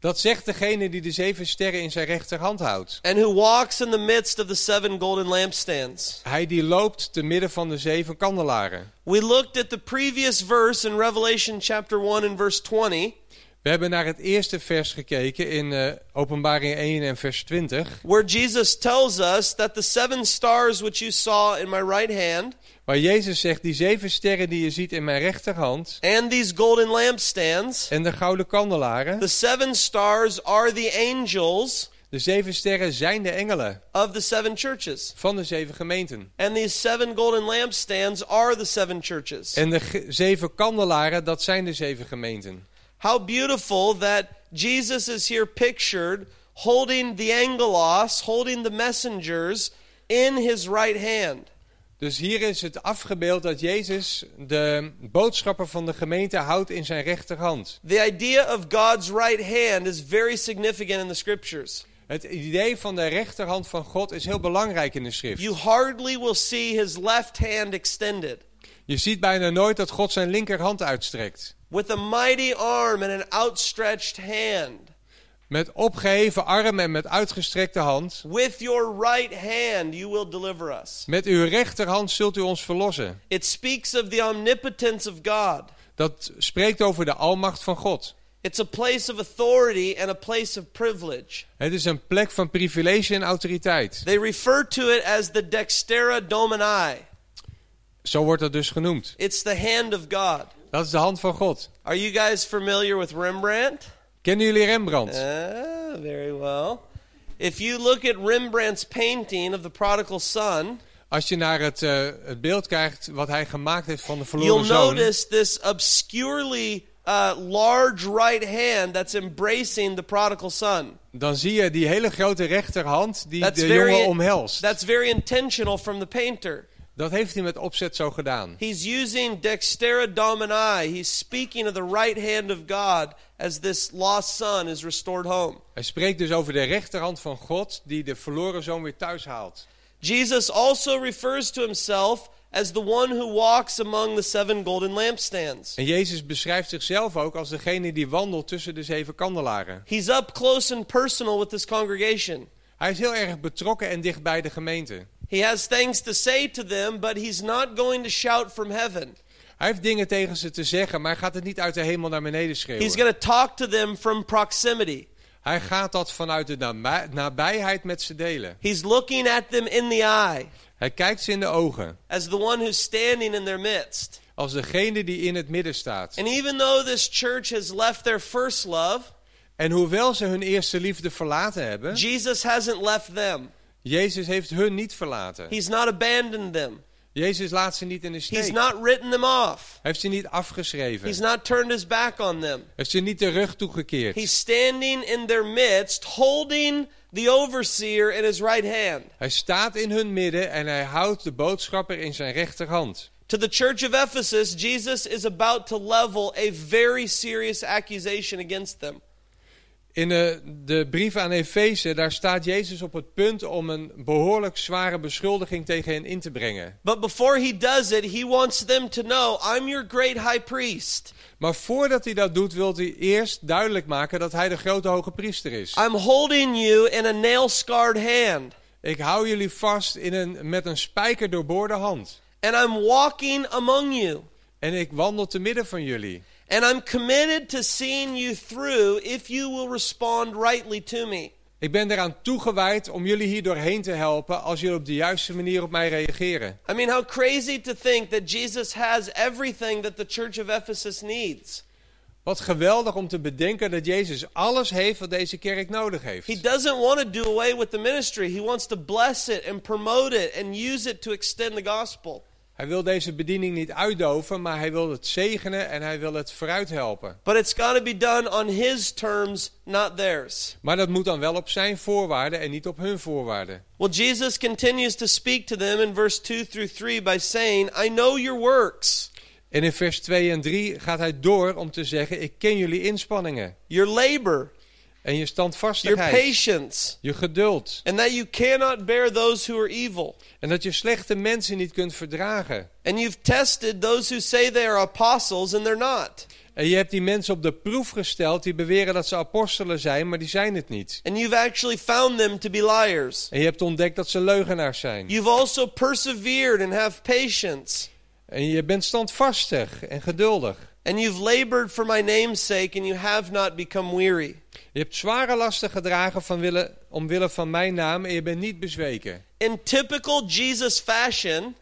Dat zegt degene die de zeven sterren in zijn rechterhand houdt. and who walks in the midst of the seven golden lampstands. Hij die loopt te midden van de zeven kandelaren. We looked at the previous verse in Revelation chapter one and verse twenty, We hebben naar het eerste vers gekeken in uh, Openbaring één en vers twintig. where Jesus tells us that the seven stars which you saw in my right hand Waar Jezus zegt, die zeven sterren die je ziet in mijn rechterhand and these golden lampstands, en de gouden kandelaren. the seven stars are the angels De zeven sterren zijn de engelen of the seven churches. van de zeven gemeenten. And these seven golden lampstands are the seven churches. En de ge- zeven kandelaren, dat zijn de zeven gemeenten. How beautiful that Jesus is here pictured holding the angelos, holding the messengers in his right hand. Dus hier is het afgebeeld dat Jezus de boodschapper van de gemeente houdt in zijn rechterhand. The idea of God's right hand is very significant in the scriptures. Het idee van de rechterhand van God is heel belangrijk in de schrift. You hardly will see his left hand extended. Je ziet bijna nooit dat God zijn linkerhand uitstrekt. With a mighty arm and an outstretched hand. Met opgeheven arm en met uitgestrekte hand. With your right hand you will deliver us. Met uw rechterhand zult u ons verlossen. It speaks of the omnipotence of God. Dat spreekt over de almacht van God. It's a place of authority and a place of privilege. Het is een plek van privilege en autoriteit. They refer to it as the dextera domini. Zo wordt dat dus genoemd. It's the hand of God. Dat is de hand van God. Are you guys familiar with Rembrandt? Kennen jullie Rembrandt? Ah, very well. If you look at Rembrandt's painting of the prodigal son, Als je naar het, uh, het beeld kijkt wat hij gemaakt heeft van de you'll verloren zoon, notice this obscurely uh, large right hand that's embracing the prodigal son. dan zie je die hele grote rechterhand die That's de very- jongen omhelst. That's very intentional from the painter. Dat heeft hij met opzet zo gedaan. He's using dextera domini. He's speaking of the right hand of God as this lost son is restored home. Hij spreekt dus over de rechterhand van God die de verloren zoon weer thuis haalt. Jesus also refers to himself as the one who walks among the seven golden lampstands. En Jezus beschrijft zichzelf ook als degene die wandelt tussen de zeven kandelaren. He's up close and personal with this congregation. Hij is heel erg betrokken en dicht bij de gemeente. He has things to say to them, but he's not going to shout from heaven. Hij heeft dingen tegen ze te zeggen, maar hij gaat het niet uit de hemel naar beneden He's schreeuwen. going to talk to them from proximity. Hij gaat dat vanuit de nabij- nabijheid met ze delen. He's looking at them in the eye Hij kijkt ze in de ogen, as the one who's standing in their midst. als degene die in het midden staat. And even though this church has left their first love, En hoewel ze hun eerste liefde verlaten hebben, Jesus hasn't left them. Jezus heeft hun niet verlaten. He's not abandoned them. Jezus laat ze niet in de He's steek. not written them off. Hij heeft ze niet afgeschreven. He's Hij not turned his back on them. heeft ze niet de rug toegekeerd. He's standing in their midst, holding the overseer in his right hand. Hij staat in hun midden en hij houdt de boodschapper in zijn rechterhand. To the church of Ephesus, Jesus is about to level a very serious accusation against them. In de, de brief aan Efeze, daar staat Jezus op het punt om een behoorlijk zware beschuldiging tegen hen in te brengen. But before he does it, he wants them to know, I'm your great high priest. Maar voordat hij dat doet, wil hij eerst duidelijk maken dat hij de grote hoge priester is. I'm holding you in a nail-scarred hand. Ik hou jullie vast in een, met een spijker doorboorde hand. And I'm walking among you. En ik wandel te midden van jullie. And I'm committed to seeing you through if you will respond rightly to me. Ik ben eraan toegewijd om jullie hier doorheen te helpen als jullie op de juiste manier op mij reageren. I mean, how crazy to think that Jesus has everything that the church of Ephesus needs. Wat geweldig om te bedenken dat Jezus alles heeft wat deze kerk nodig heeft. He doesn't want to do away with the ministry. He wants to bless it and promote it and use it to extend the gospel. Hij wil deze bediening niet uitdoven, maar hij wil het zegenen en hij wil het vooruit helpen. But it's got to be done on his terms, not theirs. Maar dat moet dan wel op zijn voorwaarden en niet op hun voorwaarden. Well, Jesus continues to speak to them in verse two through three by saying, I know your works, En in vers twee en drie gaat hij door om te zeggen, ik ken jullie inspanningen. your labor, En je your standvastigheid. patience, Je geduld. and that you cannot bear those who are evil. En dat je slechte mensen niet kunt verdragen. And you've tested those who say they are apostles and they're not. En je hebt die mensen op de proef gesteld die beweren dat ze apostelen zijn, maar die zijn het niet. And you've actually found them to be liars. En je hebt ontdekt dat ze leugenaars zijn. You've also persevered and have patience. En je bent standvastig en geduldig. And you've labored for my name's sake and you have not become weary. Je hebt zware lasten gedragen van wille, omwille van mijn naam en je bent niet bezweken. In typical Jesus fashion,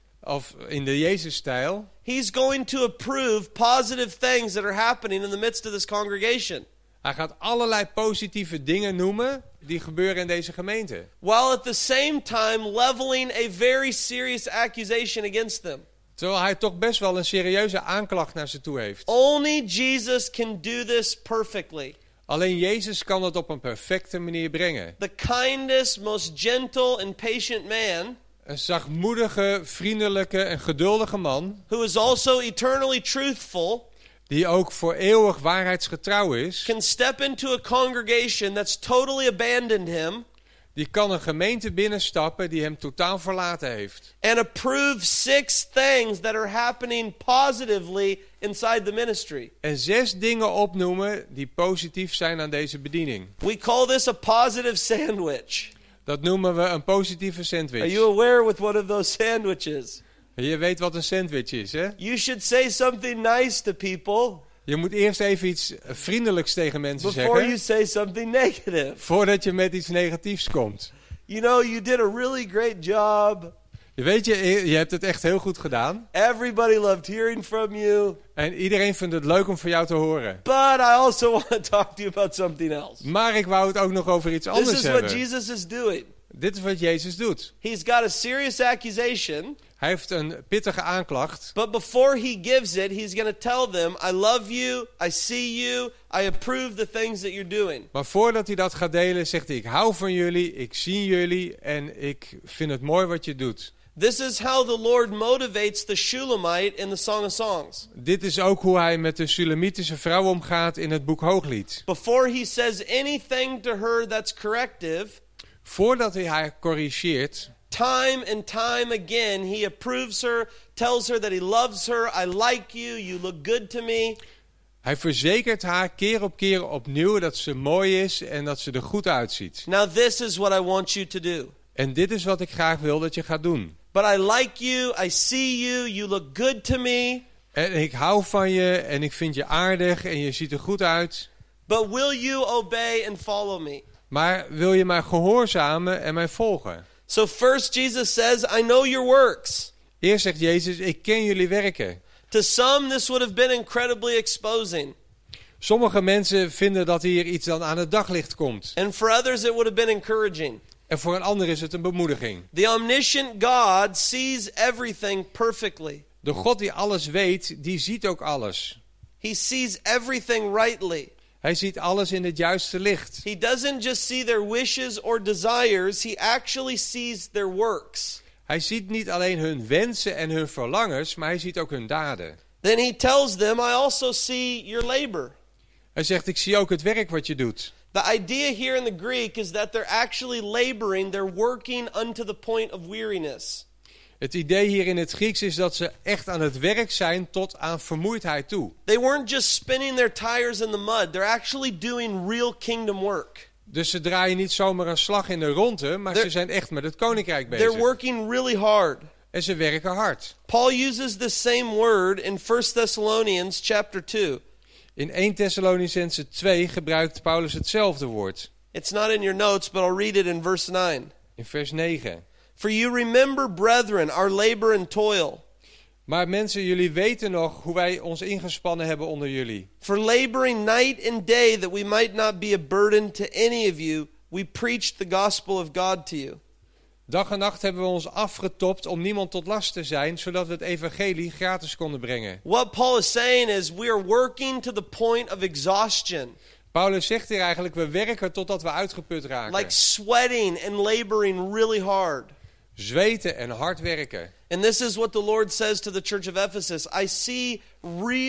Of in de Jezus-stijl. he's going to approve positive things that are happening in the midst of this congregation, Hij gaat allerlei positieve dingen noemen die gebeuren in deze gemeente. while at the same time leveling a very serious accusation against them. Terwijl hij toch best wel een serieuze aanklacht naar ze toe heeft. Only Jesus can do this perfectly. Alleen Jezus kan het op een perfecte manier brengen. The kindest, most gentle and patient man, Een zachtmoedige, vriendelijke en geduldige man, who is also eternally truthful, die ook voor eeuwig waarheidsgetrouw is, can step into a congregation that's totally abandoned him die kan een gemeente binnenstappen die hem totaal verlaten heeft. and approve six things that are happening positively inside the ministry. En zes dingen opnoemen die positief zijn aan deze bediening. We call this a positive sandwich. Dat noemen we een positieve Are sandwich. you aware with one of those sandwiches? Je weet wat een sandwich is, hè? You should say something nice to people Je moet eerst even iets vriendelijks tegen mensen before you zeggen, say something negative. voordat je met iets negatiefs komt. You know, you did a really great job. Je weet je, je hebt het echt heel goed gedaan. Everybody loved hearing from you. En iedereen vindt het leuk om van jou te horen. But I also want to talk to you about something else. Maar ik wou het ook nog over iets This anders is what hebben. Jesus is doing. Dit is wat Jezus doet. He's got a serious accusation, Hij heeft een pittige aanklacht. but before he gives it, he's going to tell them, I love you, I see you, I approve the things that you're doing. Maar voordat hij dat gaat delen, zegt hij: ik hou van jullie, ik zie jullie en ik vind het mooi wat je doet. This is how the Lord motivates the Shulamite in the Song of Songs. Dit is ook hoe hij met de Sulamitische vrouw omgaat in het boek Hooglied. Before he says anything to her that's corrective, Voordat hij haar corrigeert, time and time again, he approves her, tells her that he loves her, I like you, you look good to me. hij verzekert haar keer op keer opnieuw dat ze mooi is en dat ze er goed uitziet. Now this is what I want you to do. En dit is wat ik graag wil dat je gaat doen. But I like you, I see you, you look good to me. En ik hou van je en ik vind je aardig en je ziet er goed uit. But will you obey and follow me? Maar wil je mij gehoorzamen en mij volgen? So first Jesus says, I know your works. Eerst zegt Jezus: ik ken jullie werken. To some this would have been incredibly exposing. Sommige mensen vinden dat hier iets dan aan het daglicht komt. And for others it would have been encouraging. En voor een ander is het een bemoediging. The omniscient God sees everything perfectly. De God die alles weet, die ziet ook alles. He sees everything rightly. Hij ziet alles in het juiste licht. He doesn't just see their wishes or desires, he actually sees their works. Hij ziet niet alleen hun wensen en hun verlangens, maar hij ziet ook hun daden. Then he tells them, I also see your labor. Hij zegt: ik zie ook het werk wat je doet. The idea here in the Greek is that they're actually laboring, they're working unto the point of weariness. Het idee hier in het Grieks is dat ze echt aan het werk zijn tot aan vermoeidheid toe. They weren't just spinning their tires in the mud, they're actually doing real kingdom work. Dus ze draaien niet zomaar een slag in de ronde, maar They're- ze zijn echt met het koninkrijk They're bezig. working really hard. En ze werken hard. Paul uses the same word in First Thessalonians chapter two. In Eerste Thessalonicenzen twee gebruikt Paulus hetzelfde woord. It's not in your notes, but I'll read it in verse nine. In vers negen. For you remember, brethren, our labor and toil. Maar mensen, jullie weten nog hoe wij ons ingespannen hebben onder jullie. For laboring night and day that we might not be a burden to any of you, we preached the gospel of God to you. Dag en nacht hebben we ons afgetopt om niemand tot last te zijn, zodat we het evangelie gratis konden brengen. What Paul is saying is we are working to the point of exhaustion. Paulus zegt hier eigenlijk: we werken totdat we uitgeput raken. Like sweating and laboring really hard. Zweten en hard werken. And this is what the Lord says to the church of Ephesus. I see real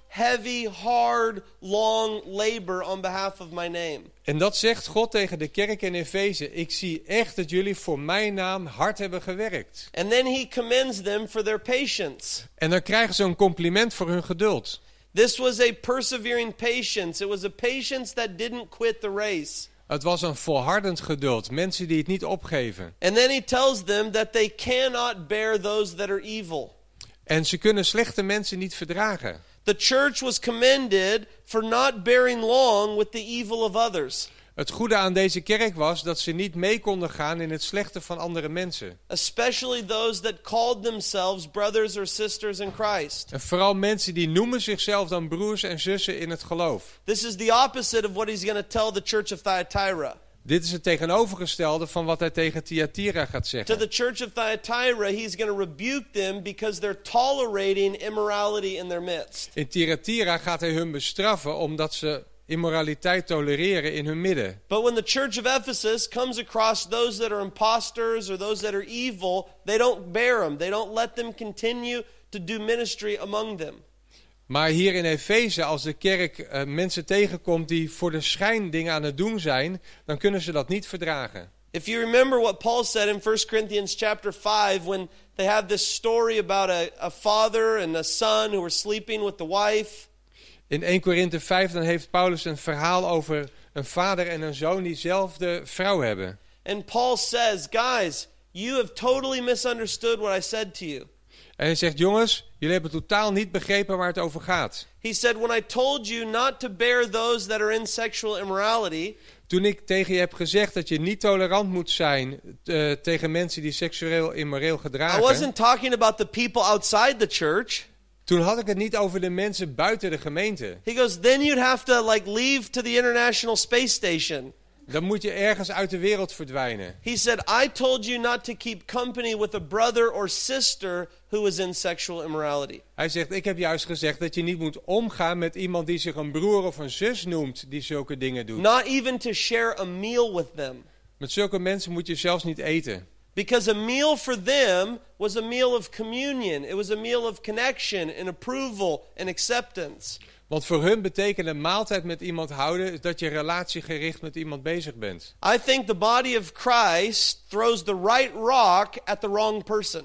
heavy, hard, long labor on behalf of my name. En dat zegt God tegen de kerk in Efeze. Ik zie echt dat jullie voor mijn naam hard hebben gewerkt. And then he commends them for their patience. En dan krijgen ze een compliment voor hun geduld. This was a persevering patience. It was a patience that didn't quit the race. Het was een volhardend geduld. Mensen die het niet opgeven. And then he tells them that they cannot bear those that are evil. En ze kunnen slechte mensen niet verdragen. The church was commended for not bearing long with the evil of others. Het goede aan deze kerk was dat ze niet mee konden gaan in het slechte van andere mensen. Especially those that called themselves brothers or sisters in Christ. En vooral mensen die noemen zichzelf dan broers en zussen in het geloof. This is the opposite of what he's going to tell the church of Thyatira. Dit is het tegenovergestelde van wat hij tegen Thyatira gaat To zeggen. the church of Thyatira, he's going to rebuke them because they're tolerating immorality in their midst. In Thyatira gaat hij hun bestraffen omdat ze immoraliteit tolereren in hun midden. But when the church of Ephesus comes across those that are imposters or those that are evil, they don't bear them. They don't let them continue to do ministry among them. Maar hier in Efeze, als de kerk uh, mensen tegenkomt die voor de schijn dingen aan het doen zijn, dan kunnen ze dat niet verdragen. If you remember what Paul said in First Corinthians chapter five, when they have this story about a, a father and a son who were sleeping with the wife. In Eerste Korinthe vijf dan heeft Paulus een verhaal over een vader en een zoon die dezelfde vrouw hebben. And Paul says, guys, you have totally misunderstood what I said to you. En hij zegt, jongens, jullie hebben totaal niet begrepen waar het over gaat. He said, when I told you not to bear those that are in sexual immorality, Toen ik tegen je heb gezegd dat je niet tolerant moet zijn uh, tegen mensen die seksueel immoreel I gedragen. wasn't talking about the people outside the church. Toen had ik het niet over de mensen buiten de gemeente. He goes, then you'd have to like leave to the International Space Station. Dan moet je ergens uit de wereld verdwijnen. He said, I told you not to keep company with a brother or sister who is in sexual immorality. Hij zegt, ik heb juist gezegd dat je niet moet omgaan met iemand die zich een broer of een zus noemt die zulke dingen doet. Not even to share a meal with them. Met zulke mensen moet je zelfs niet eten. Because a meal for them was a meal of communion. It was a meal of connection and approval and acceptance. Want voor hun betekent een maaltijd met iemand houden dat je relatiegericht met iemand bezig bent. I think the body of Christ throws the right rock at the wrong person.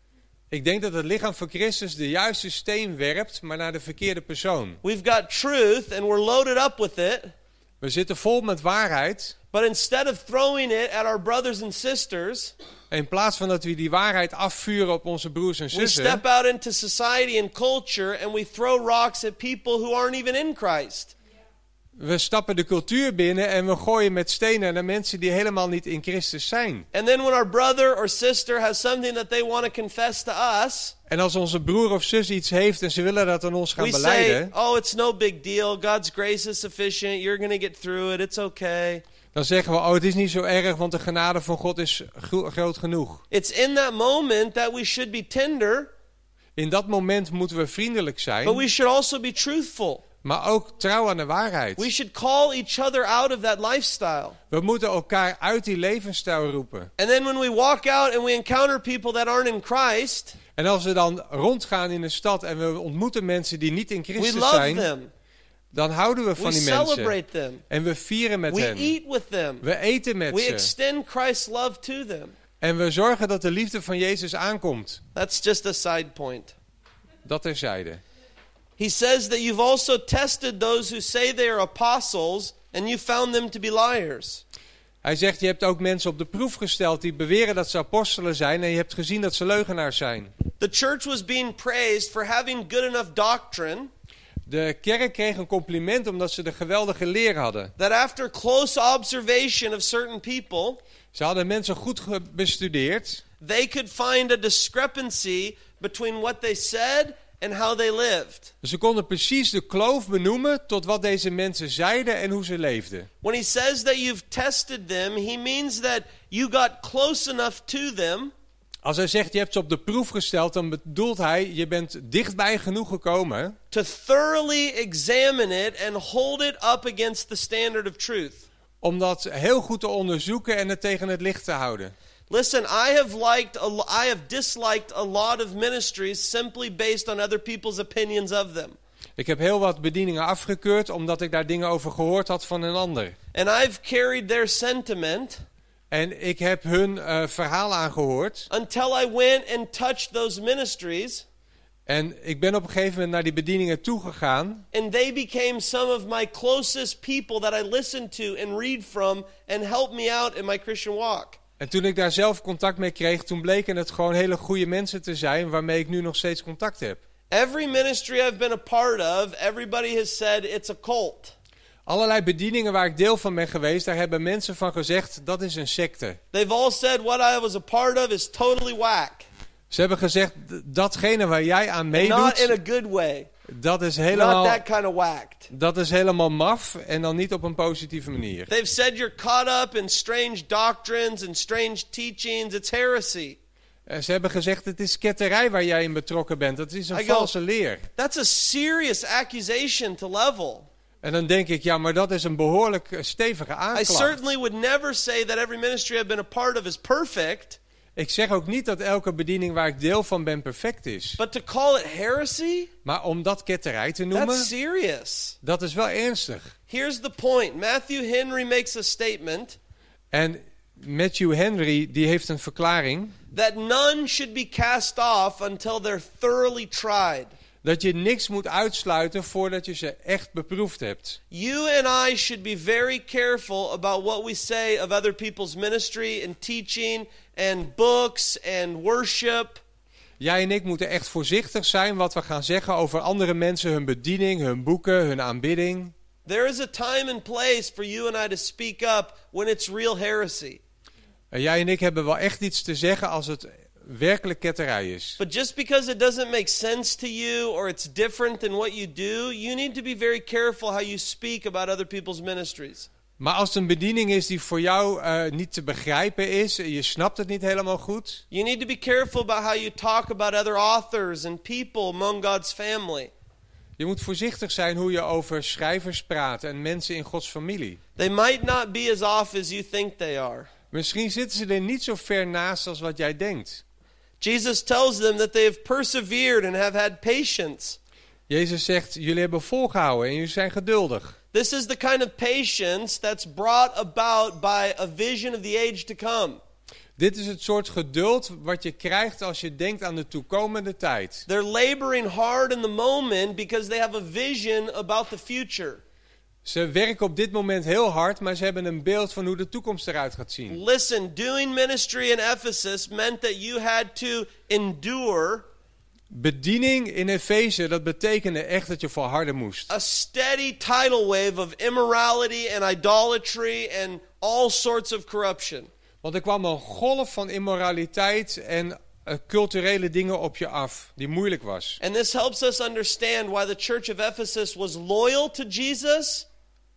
Ik denk dat het lichaam van Christus de juiste steen werpt, maar naar de verkeerde persoon. We've got truth and we're loaded up with it. We zitten vol met waarheid. But instead of throwing it at our brothers and sisters, En in plaats van dat we die waarheid afvuren op onze broers en we zussen, step out into society and culture and we throw rocks at people who aren't even in Christ. we stappen de cultuur binnen en we gooien met stenen naar mensen die helemaal niet in Christus zijn. And then when our brother or sister has something that they want to confess to us, En als onze broer of zus iets heeft en ze willen dat aan ons gaan we say, belijden, oh, it's no big deal. God's grace is sufficient. You're going to get through it. It's okay. dan zeggen we, oh, het is niet zo erg, want de genade van God is gro- groot genoeg. It's in that moment that we should be tender, In dat moment moeten we vriendelijk but zijn, we should also be truthful. maar ook trouw aan de waarheid. We should call each other out of that lifestyle. We moeten elkaar uit die levensstijl roepen. And then when we walk out and we encounter people that aren't in Christ, En als we dan rondgaan in de stad en we ontmoeten mensen die niet in we Christus love zijn, them. dan houden we We van die mensen. celebrate them. En we vieren met We hen. eat with them. We eten met We ze. extend Christ's love to them. En we zorgen dat de liefde van Jezus aankomt. That's just a side point. Dat terzijde. He says that you've also tested those who say they are apostles and you found them to be liars. Hij zegt, je hebt ook mensen op de proef gesteld die beweren dat ze apostelen zijn en je hebt gezien dat ze leugenaars zijn. The church was being praised for having good enough doctrine De kerk kreeg een compliment omdat ze de geweldige leer hadden. that after close observation of certain people, Ze hadden mensen goed ge- bestudeerd. they could find a discrepancy between what they said and how they lived. Ze konden precies de kloof benoemen tot wat deze mensen zeiden en hoe ze leefden. When he says that you've tested them, he means that you got close enough to them Als hij zegt je hebt ze op de proef gesteld, dan bedoelt hij je bent dichtbij genoeg gekomen to thoroughly examine it and hold it up against the standard of truth. om dat heel goed te onderzoeken en het tegen het licht te houden. Listen, I have liked, a, I have disliked a lot of ministries simply based on other people's opinions of them. Ik heb heel wat bedieningen afgekeurd omdat ik daar dingen over gehoord had van een ander. And I've carried their sentiment En ik heb hun uh, verhaal aangehoord. until I went and touched those ministries. En ik ben op een gegeven moment naar die bedieningen toegegaan. And they became some of my closest people that I listen to and read from and help me out in my Christian walk. En toen ik daar zelf contact mee kreeg, toen bleken het gewoon hele goede mensen te zijn waarmee ik nu nog steeds contact heb. Every ministry I've been a part of, everybody has said it's a cult. Allerlei bedieningen waar ik deel van ben geweest, daar hebben mensen van gezegd, dat is een secte. They've all said what I was a part of is totally whack. Ze hebben gezegd, d- datgene waar jij aan Not in meedoet, a good way. dat is Not helemaal, that kind of whacked. dat is helemaal maf en dan niet op een positieve manier. They've said you're caught up in strange doctrines and strange teachings. It's heresy. En ze hebben gezegd, het is ketterij waar jij in betrokken bent. Dat is een I go- valse leer. That's a serious accusation to level. En dan denk ik, ja, maar dat is een behoorlijk eh, stevige I aanklacht. certainly would never say that every ministry I've been a part of is perfect, Ik zeg ook niet dat elke bediening waar ik deel van ben perfect is. but to call it heresy, Maar om dat ketterij te noemen, that's serious. dat is wel ernstig. Here's the point. Matthew Henry makes a statement En Matthew Henry, die heeft een verklaring that none should be cast off until they're thoroughly tried. dat je niks moet uitsluiten voordat je ze echt beproefd hebt. You and I should be very careful about what we say of other people's ministry and teaching and books and worship. Jij en ik moeten echt voorzichtig zijn wat we gaan zeggen over andere mensen, hun bediening, hun boeken, hun aanbidding. There is a time and place for you and I to speak up when it's real heresy. En jij en ik hebben wel echt iets te zeggen als het werkelijk ketterij is. But just because it doesn't make sense to you or it's different than what you do, you need to be very careful how you speak about other people's ministries. Maar als het een bediening is die voor jou uh, niet te begrijpen is, je snapt het niet helemaal goed, You need to be careful about how you talk about other authors and people among God's family. je moet voorzichtig zijn hoe je over schrijvers praat en mensen in Gods familie. They might not be as off as you think they are. Misschien zitten ze er niet zo ver naast als wat jij denkt. Jesus tells them that they have persevered and have had patience. Jezus zegt, jullie hebben volgehouden en jullie zijn geduldig. This is the kind of patience that's brought about by a vision of the age to come. Dit is het soort geduld wat je krijgt als je denkt aan de toekomende tijd. They're laboring hard in the moment because they have a vision about the future. Ze werken op dit moment heel hard, maar ze hebben een beeld van hoe de toekomst eruit gaat zien. Listen, doing ministry in Ephesus meant that you had to endure Bediening in Efeze, dat betekende echt dat je volharden moest. a steady tidal wave of immorality and idolatry and all sorts of corruption. Want er kwam een golf van immoraliteit en uh, culturele dingen op je af, die moeilijk was. And this helps us understand why the church of Ephesus was loyal to Jesus,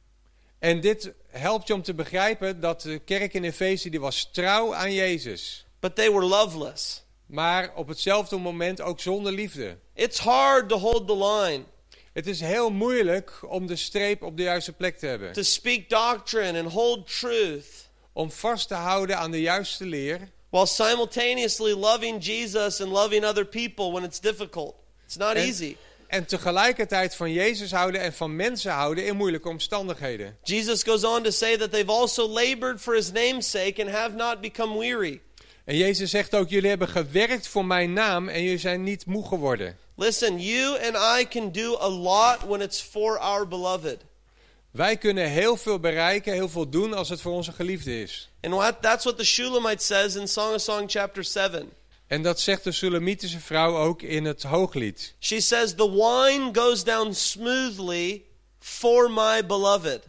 En dit helpt je om te begrijpen dat de kerk in Efeze, die was trouw aan Jezus. but they were loveless. Maar op hetzelfde moment ook zonder liefde. It's hard to hold the line, Het is heel moeilijk om de streep op de juiste plek te hebben. to speak doctrine and hold truth, Om vast te houden aan de juiste leer. while simultaneously loving Jesus and loving other people when it's difficult. It's not En, easy. en tegelijkertijd van Jezus houden en van mensen houden in moeilijke omstandigheden. Jesus goes on to say that they've also labored for his name's sake and have not become weary. En Jezus zegt ook, jullie hebben gewerkt voor mijn naam en jullie zijn niet moe geworden. Listen, you and I can do a lot when it's for our beloved. Wij kunnen heel veel bereiken, heel veel doen als het voor onze geliefde is. And what, that's what the Shulamite says in Song of Song chapter seven. En dat zegt de Sulamitische vrouw ook in het Hooglied. She says, the wine goes down smoothly for my beloved.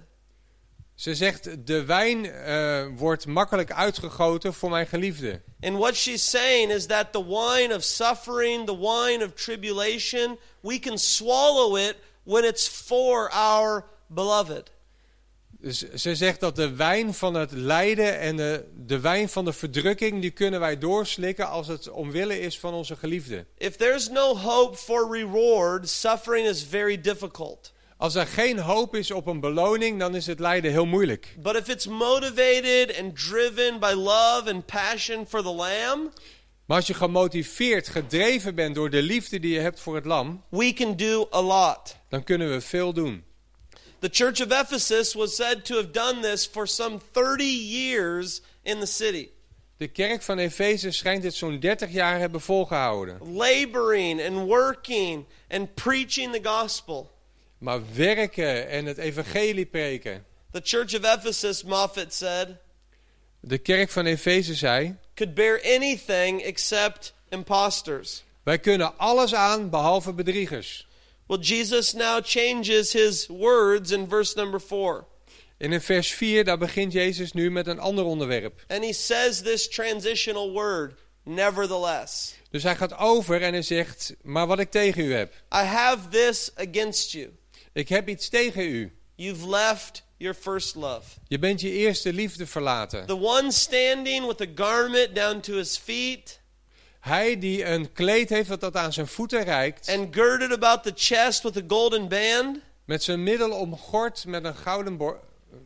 Ze zegt, de wijn uh, wordt makkelijk uitgegoten voor mijn geliefde. And what she's saying is that the wine of suffering, the wine of tribulation, we can swallow it when it's for our beloved. Dus ze zegt dat de wijn van het lijden en de, de wijn van de verdrukking, die kunnen wij doorslikken als het omwille is van onze geliefde. If there's no hope for reward, suffering is very difficult. Als er geen hoop is op een beloning, dan is het lijden heel moeilijk. But if it's motivated and driven by love and passion for the Lamb, Maar als je gemotiveerd, gedreven bent door de liefde die je hebt voor het lam, we can do a lot. dan kunnen we veel doen. The church of Ephesus was said to have done this for some thirty years in the city. De kerk van Efeze schijnt dit zo'n dertig jaar hebben volgehouden. Laboring and working and preaching the gospel. Maar werken en het evangelie preken. The church of Ephesus, Moffat said, De kerk van Efeze zei, could bear anything except imposters. wij kunnen alles aan behalve bedriegers. Well, Jesus now changes his words in verse number four. En in vers vier, daar begint Jezus nu met een ander onderwerp. And he says this transitional word, nevertheless. Dus hij gaat over en hij zegt, maar wat ik tegen u heb. I have this against you. Ik heb iets tegen u. You've left your first love. Je bent je eerste liefde verlaten. The one standing with a garment down to his feet Hij die een kleed heeft dat aan zijn voeten reikt. and girded about the chest with a golden band Met zijn middel omgord met een gouden bord.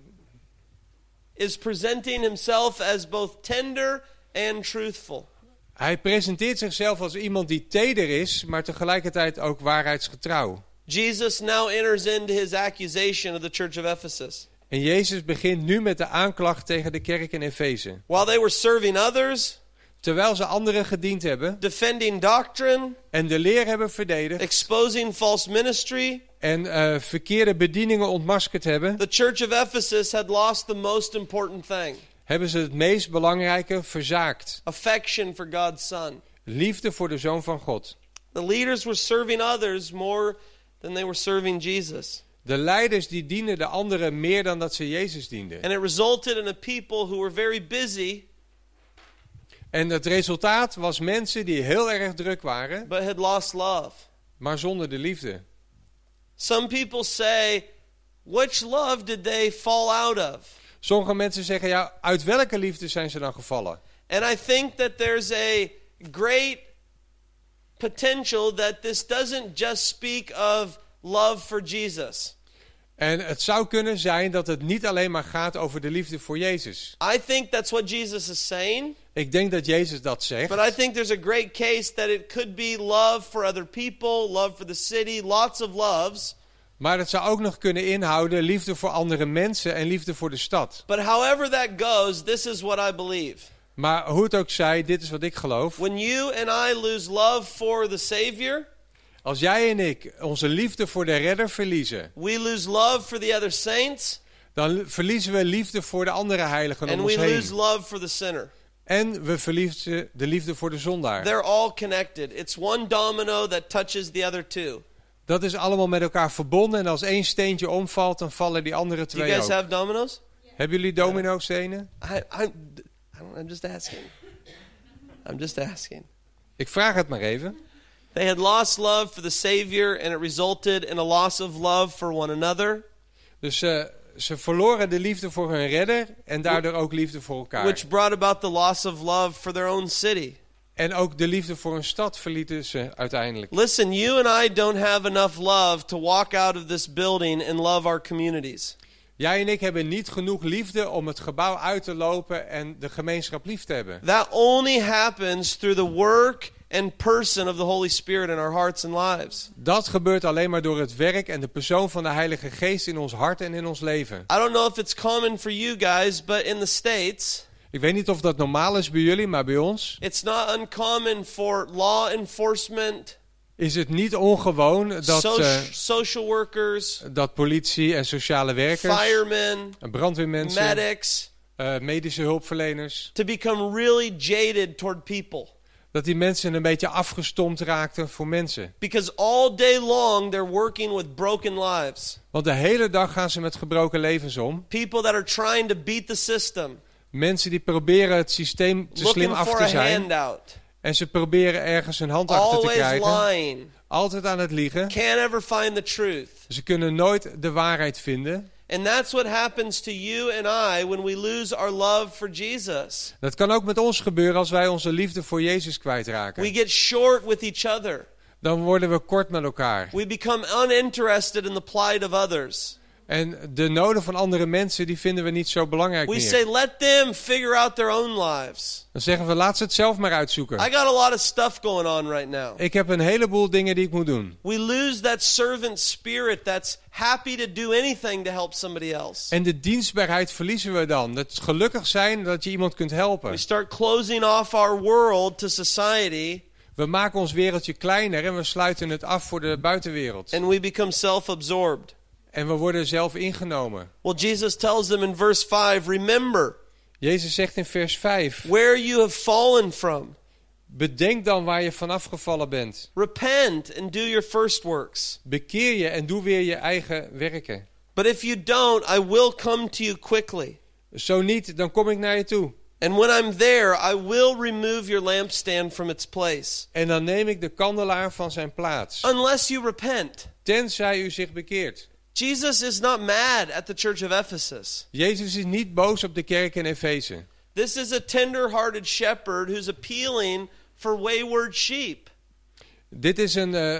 is presenting himself as both tender and truthful. Hij presenteert zichzelf als iemand die teder is, maar tegelijkertijd ook waarheidsgetrouw. Jesus now enters into his accusation of the church of Ephesus. En Jezus begint nu met de aanklacht tegen de kerk in Efeze. While they were serving others, Terwijl ze anderen gediend hebben defending doctrine, en de leer hebben verdedigd exposing false ministry, en uh, verkeerde bedieningen ontmaskerd hebben, the church of Ephesus had lost the most important thing, hebben ze het meest belangrijke verzaakt. affection for God's Son. Liefde voor de Zoon van God. The leaders were serving others more than they were serving Jesus. De leiders die dienden de anderen meer dan dat ze Jezus dienden. And it resulted in a people who were very busy En het resultaat was mensen die heel erg druk waren, but had lost love. maar zonder de liefde. Some people say, which love did they fall out of? Sommige mensen zeggen, ja, uit welke liefde zijn ze dan gevallen? And I think that there's a great potential that this doesn't just speak of love for Jesus. En het zou kunnen zijn dat het niet alleen maar gaat over de liefde voor Jezus. I think that's what Jesus is saying, Ik denk dat Jezus dat zegt. but I think there's a great case that it could be love for other people, love for the city, lots of loves. Maar het zou ook nog kunnen inhouden liefde voor andere mensen en liefde voor de stad. But however that goes, this is what I believe. Maar hoe het ook zij, dit is wat ik geloof. When you and I lose love for the Savior, Als jij en ik onze liefde voor de redder verliezen, we lose love for the other saints, dan verliezen we liefde voor de andere heiligen om and ons we lose heen. love for the sinner. En we verliezen de liefde voor de zondaar. They're all connected. It's one domino that touches the other two. Dat is allemaal met elkaar verbonden en als één steentje omvalt, dan vallen die andere Do you twee guys ook. have dominoes? Hebben jullie domino-stenen? I, I'm, I'm just asking. I'm just asking. Ik vraag het maar even. They had lost love for the Savior, and it resulted in a loss of love for one another, Dus uh, ze verloren de liefde voor hun redder en daardoor ook liefde voor elkaar. which brought about the loss of love for their own city. En ook de liefde voor een stad verlieten ze uiteindelijk. Listen, you and I don't have enough love to walk out of this building and love our communities. Jij en ik hebben niet genoeg liefde om het gebouw uit te lopen en de gemeenschap lief te hebben. That only happens through the work and person of the Holy Spirit in our hearts and lives. Dat gebeurt alleen maar door het werk en de persoon van de Heilige Geest in ons hart en in ons leven. I don't know if it's common for you guys, but in the States, Ik weet niet of dat normaal is bij jullie, maar bij ons it's not uncommon for law enforcement, is het niet ongewoon dat, soci- uh, social workers, dat politie en sociale werkers, firemen, brandweermensen, medics, uh, medische hulpverleners, to become really jaded toward people. dat die mensen een beetje afgestompt raakten voor mensen. Because all day long they're working with broken lives. Want de hele dag gaan ze met gebroken levens om. People that are trying to beat the system, Mensen die proberen het systeem te slim looking af for te a zijn. handout, En ze proberen ergens hun hand achter te always krijgen. lying, Altijd aan het liegen. can't ever find the truth. Ze kunnen nooit de waarheid vinden. And that's what happens to you and I when we lose our love for Jesus. Dat kan ook met ons gebeuren als wij onze liefde voor Jezus kwijtraken. We get short with each other. Dan worden we kort met elkaar. We become uninterested in the plight of others. En de noden van andere mensen, die vinden we niet zo belangrijk We meer. say, let them figure out their own lives. Dan zeggen we, laat ze het zelf maar uitzoeken. I got a lot of stuff going on right now. Ik heb een heleboel dingen die ik moet doen. We lose that servant spirit that's happy to do anything to help somebody else. En de dienstbaarheid verliezen we dan. Het gelukkig zijn dat je iemand kunt We helpen. start closing off our world to society, We maken ons wereldje kleiner en we sluiten het af voor de buitenwereld. and we become self-absorbed. En we worden zelf ingenomen. Well, Jesus tells them in verse five, remember Jezus zegt in vers vijf. where you have fallen from. Bedenk dan waar je vanaf gevallen bent. Repent and do your first works. Bekeer je en doe weer je eigen werken. But if you don't, I will come to you quickly. Zo niet, dan kom ik naar je toe. And when I'm there, I will remove your lampstand from its place. En dan neem ik de kandelaar van zijn plaats. Unless you repent. Tenzij u zich bekeert. Jesus is not mad at the church of Ephesus. Jezus is niet boos op de kerk in Efeze. This is a tender-hearted shepherd who's appealing for wayward sheep. Dit is een, uh,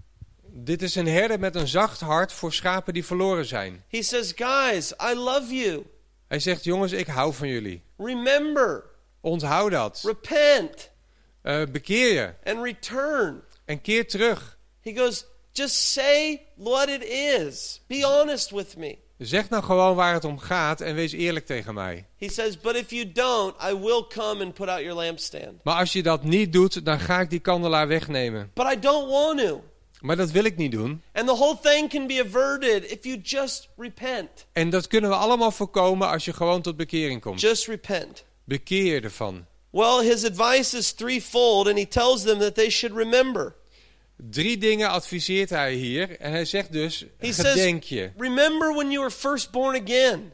dit is een herder met een zacht hart voor schapen die verloren zijn. He says, guys, I love you. Hij zegt, jongens, ik hou van jullie. Remember, Onthoud dat. repent, Uh, bekeer je and return. en keer terug. He goes, just say what it is. Be honest with me. Zeg nou gewoon waar het om gaat en wees eerlijk tegen mij. He says, but if you don't, I will come and put out your lampstand. Maar als je dat niet doet, dan ga ik die kandelaar wegnemen. But I don't want to. Maar dat wil ik niet doen. And the whole thing can be averted if you just repent. En dat kunnen we allemaal voorkomen als je gewoon tot bekering komt. Just repent. Bekeer je ervan. Well, his advice is threefold, and he tells them that they should remember. Drie dingen adviseert hij hier. En hij zegt dus, He says, gedenk je. remember when you were first born again.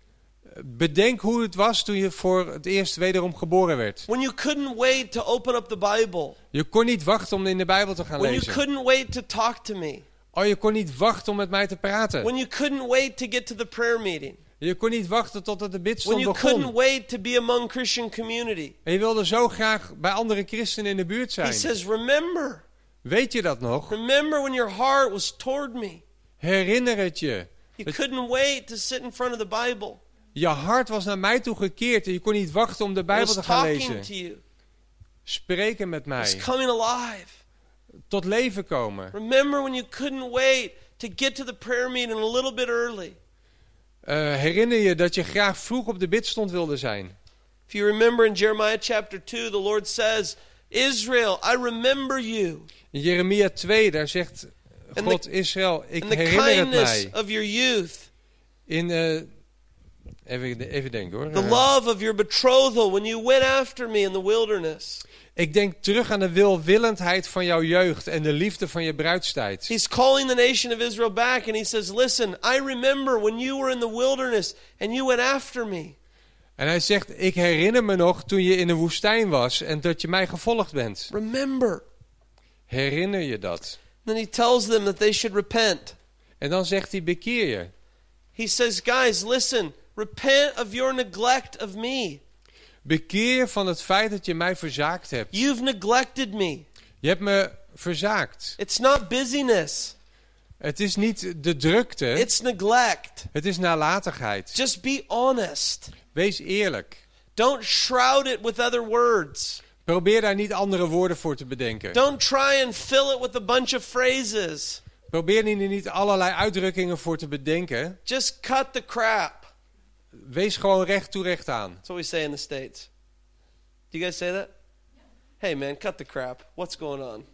Bedenk hoe het was toen je voor het eerst wederom geboren werd. When you couldn't wait to open up the Bible. Je kon niet wachten om in de Bijbel te gaan When you lezen. couldn't wait to talk to me. Oh, je kon niet wachten om met mij te praten. When you couldn't wait to get to the prayer meeting. Je kon niet wachten totdat de When bidstond you couldn't begon. wait to be among Christian community. En je wilde zo graag bij andere christenen in de buurt He zijn. says, remember. Weet je dat nog? Remember when your heart was toward me. Herinner het je. You couldn't wait to sit in front of the Bible. Je hart was naar mij toe gekeerd en je kon niet wachten om de I Bijbel was te gaan talking lezen. to you. Spreken met I was mij. coming alive. Tot leven komen. Remember when you couldn't wait to get to the prayer meeting a little bit early. Uh, herinner je dat je graag vroeg op de bidstond wilde zijn. If you remember in Jeremiah chapter two, the Lord says, Israel, I remember you. In Jeremia twee, daar zegt And God the- Israël, ik And the herinner het kindness mij. of your youth. In, uh, even, even denken hoor. The Uh, love of your betrothal when you went after me in the wilderness. ik denk terug aan de welwillendheid van jouw jeugd en de liefde van je bruidstijd. He's calling the nation of Israel back and he says, listen, I remember when you were in the wilderness and you went after me. En hij zegt, ik herinner me nog toen je in de woestijn was en dat je mij gevolgd bent. Remember. Herinner je dat? Then he tells them that they should repent. En dan zegt hij, bekeer je. He says, guys, listen, repent of your neglect of me. Bekeer je van het feit dat je mij verzaakt hebt. You've neglected me. Je hebt me verzaakt. It's not busyness. Het is niet de drukte, It's neglect. het is nalatigheid. Just be honest. Wees eerlijk. Don't shroud it with other words. Probeer daar niet andere woorden voor te bedenken. Don't try and fill it with a bunch of phrases. Probeer er niet allerlei uitdrukkingen voor te bedenken. Just cut the crap. Wees gewoon recht toe recht aan. That's what we say in the States. Do you guys say that? Hey man, cut the crap. What's going on?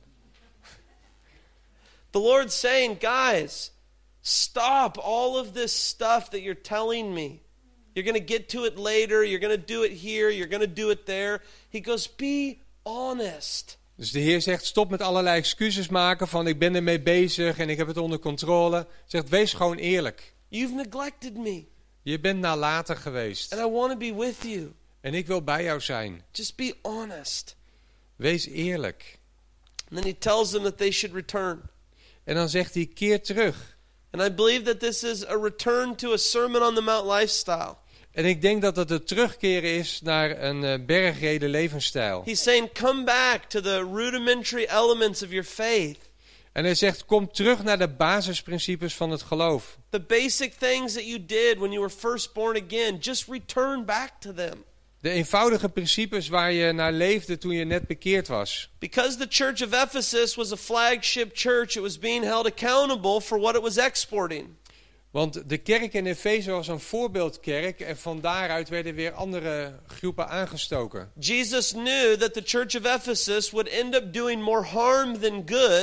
The Lord's saying, guys, stop all of this stuff that you're telling me. You're going to get to it later. You're going to do it here. You're going to do it there. He goes, be honest. Dus de Heer zegt, stop met allerlei excuses maken van ik ben ermee bezig en ik heb het onder controle. Hij zegt, wees gewoon eerlijk. You've neglected me. Je bent nalatig geweest. And I want to be with you. En ik wil bij jou zijn. Just be honest. Wees eerlijk. And then he tells them that they should return. En dan zegt hij, keer terug. And I believe that this is a return to a Sermon on the Mount lifestyle. En ik denk dat het het terugkeren is naar een uh, bergreden levensstijl. He's saying, come back to the rudimentary elements of your faith. En hij zegt, kom terug naar de basisprincipes van het geloof. The basic things that you did when you were first born again, just return back to them. De eenvoudige principes waar je naar leefde toen je net bekeerd was. Because the church of Ephesus was a flagship church, it was being held accountable for what it was exporting. Want de kerk in Efeze was een voorbeeldkerk en van daaruit werden weer andere groepen aangestoken. Jesus knew that the church of Ephesus would end up doing more harm than good.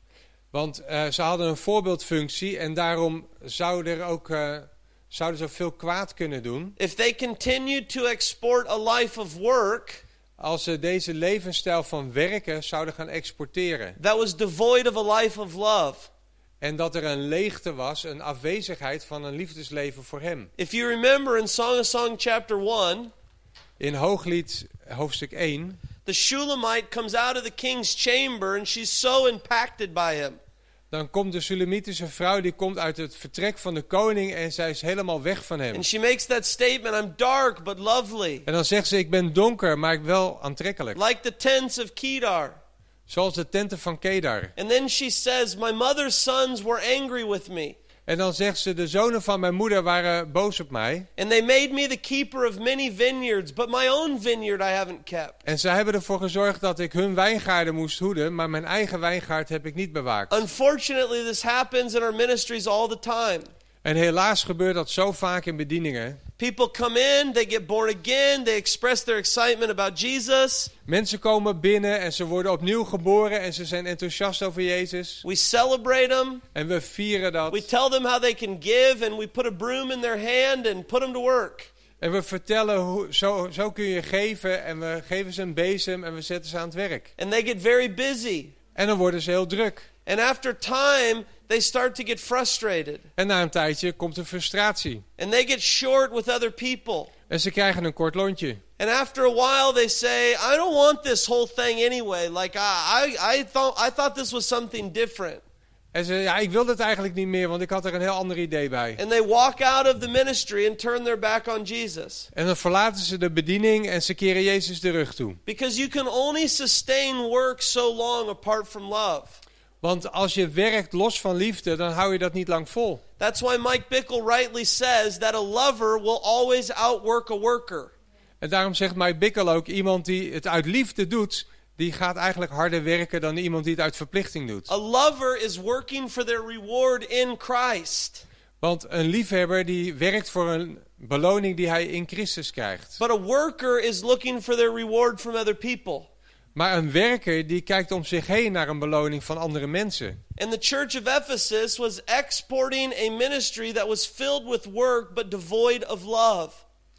Want uh, ze hadden een voorbeeldfunctie en daarom zouden er ook uh, zouden ze veel kwaad kunnen doen. If they continued to export a life of work, als ze deze levensstijl van werken zouden gaan exporteren. That was devoid of a life of love. En dat er een leegte was, een afwezigheid van een liefdesleven voor hem. If you remember in Song of Songs chapter one, in Hooglied hoofdstuk één, the Shulamite comes out of the king's chamber and she's so impacted by him. Dan komt de Sulamitische vrouw, die komt uit het vertrek van de koning en zij is helemaal weg van hem. And she makes that statement, I'm dark but lovely. En dan zegt ze, ik ben donker, maar ik wel aantrekkelijk. Like the tents of Kedar. Zoals de tenten van Kedar. And then she says, my mother's sons were angry with me. En dan zegt ze, de zonen van mijn moeder waren boos op mij. And they made me the keeper of many vineyards, but my own vineyard I haven't kept. En zij hebben ervoor gezorgd dat ik hun wijngaarden moest hoeden, maar mijn eigen wijngaard heb ik niet bewaakt. Unfortunately, this happens in our ministries all the time. En helaas gebeurt dat zo vaak in bedieningen. People come in, they get born again, they express their excitement about Jesus. Mensen komen binnen en ze worden opnieuw geboren en ze zijn enthousiast over Jezus. We celebrate them. En we vieren dat. We tell them how they can give and we put a broom in their hand and put them to work. En we vertellen, hoe, zo, zo kun je geven en we geven ze een bezem en we zetten ze aan het werk. And they get very busy. En dan worden ze heel druk. And after time, they start to get frustrated. En na een tijdje komt er frustratie. And they get short with other people. En ze krijgen een kort lontje. And after a while they say, I don't want this whole thing anyway. Like, I, I, I, thought, I thought this was something different. En ze ja, ik wil dit eigenlijk niet meer, want ik had er een heel ander idee bij. And they walk out of the ministry and turn their back on Jesus. En dan verlaten ze de bediening en ze keren Jezus de rug toe. Because you can only sustain work so long apart from love. Want als je werkt los van liefde, dan hou je dat niet lang vol. That's why Mike Bickle rightly says that a lover will always outwork a worker. En daarom zegt Mike Bickle ook, iemand die het uit liefde doet, die gaat eigenlijk harder werken dan iemand die het uit verplichting doet. A lover is working for their reward in Christ. Want een liefhebber die werkt voor een beloning die hij in Christus krijgt. But a worker is looking for their reward from other people. Maar een werker die kijkt om zich heen naar een beloning van andere mensen. And the church of Ephesus was exporting a ministry that was filled with work but devoid of love.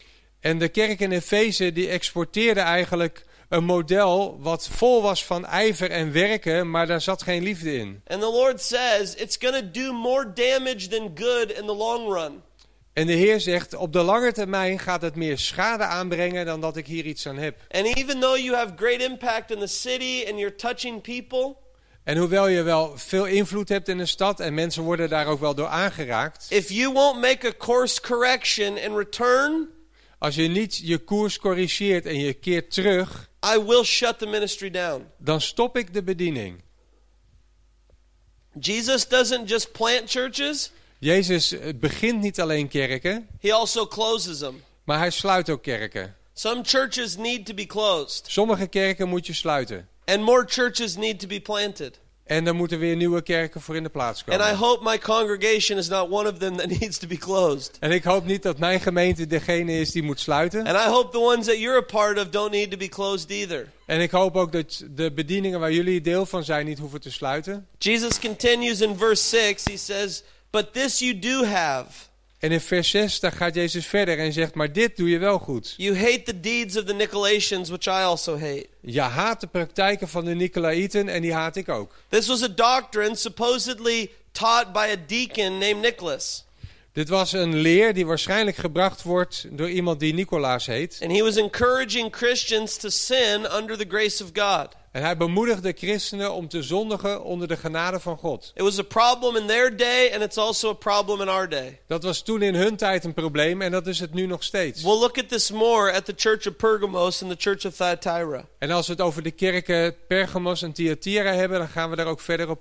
En de kerk in Efeze die exporteerde eigenlijk een model wat vol was van ijver en werken, maar daar zat geen liefde in. And the Lord says it's going to do more damage than good in the long run. En de Heer zegt, op de lange termijn gaat het meer schade aanbrengen dan dat ik hier iets aan heb. And even though you have great impact in the city and you're touching people, en hoewel je wel veel invloed hebt in de stad en mensen worden daar ook wel door aangeraakt. If you won't make a course correction and return, als je niet je koers corrigeert en je keert terug, I will shut the ministry down. Dan stop ik de bediening. Jesus doesn't just plant churches. Jezus begint niet alleen kerken. He also closes them. Maar hij sluit ook kerken. Some churches need to be closed. Sommige kerken moet je sluiten. And more churches need to be planted. En er moeten weer nieuwe kerken voor in de plaats komen. And I hope my congregation is not one of them that needs to be closed. En ik hoop niet dat mijn gemeente degene is die moet sluiten. And I hope the ones that you're a part of don't need to be closed either. En ik hoop ook dat de bedieningen waar jullie deel van zijn niet hoeven te sluiten. Jesus continues in verse six. He says, but this you do have. En in vers zes daar gaat Jezus verder en zegt, maar dit doe je wel goed. You hate the deeds of the Nicolaitans, which I also hate. Je haat de praktijken van de Nicolaïten en die haat ik ook. This was a doctrine supposedly taught by a deacon named Nicholas. Dit was een leer die waarschijnlijk gebracht wordt door iemand die Nicolaas heet. And he was encouraging Christians to sin under the grace of God. En hij bemoedigde christenen om te zondigen onder de genade van God. It was a problem in their day and it's also a problem in our day. Dat was toen in hun tijd een probleem en dat is het nu nog steeds. We'll look at this more at the church of Pergamos and the church of Thyatira. En als we het over de kerken Pergamos en Thyatira hebben, dan gaan we daar ook verder op in.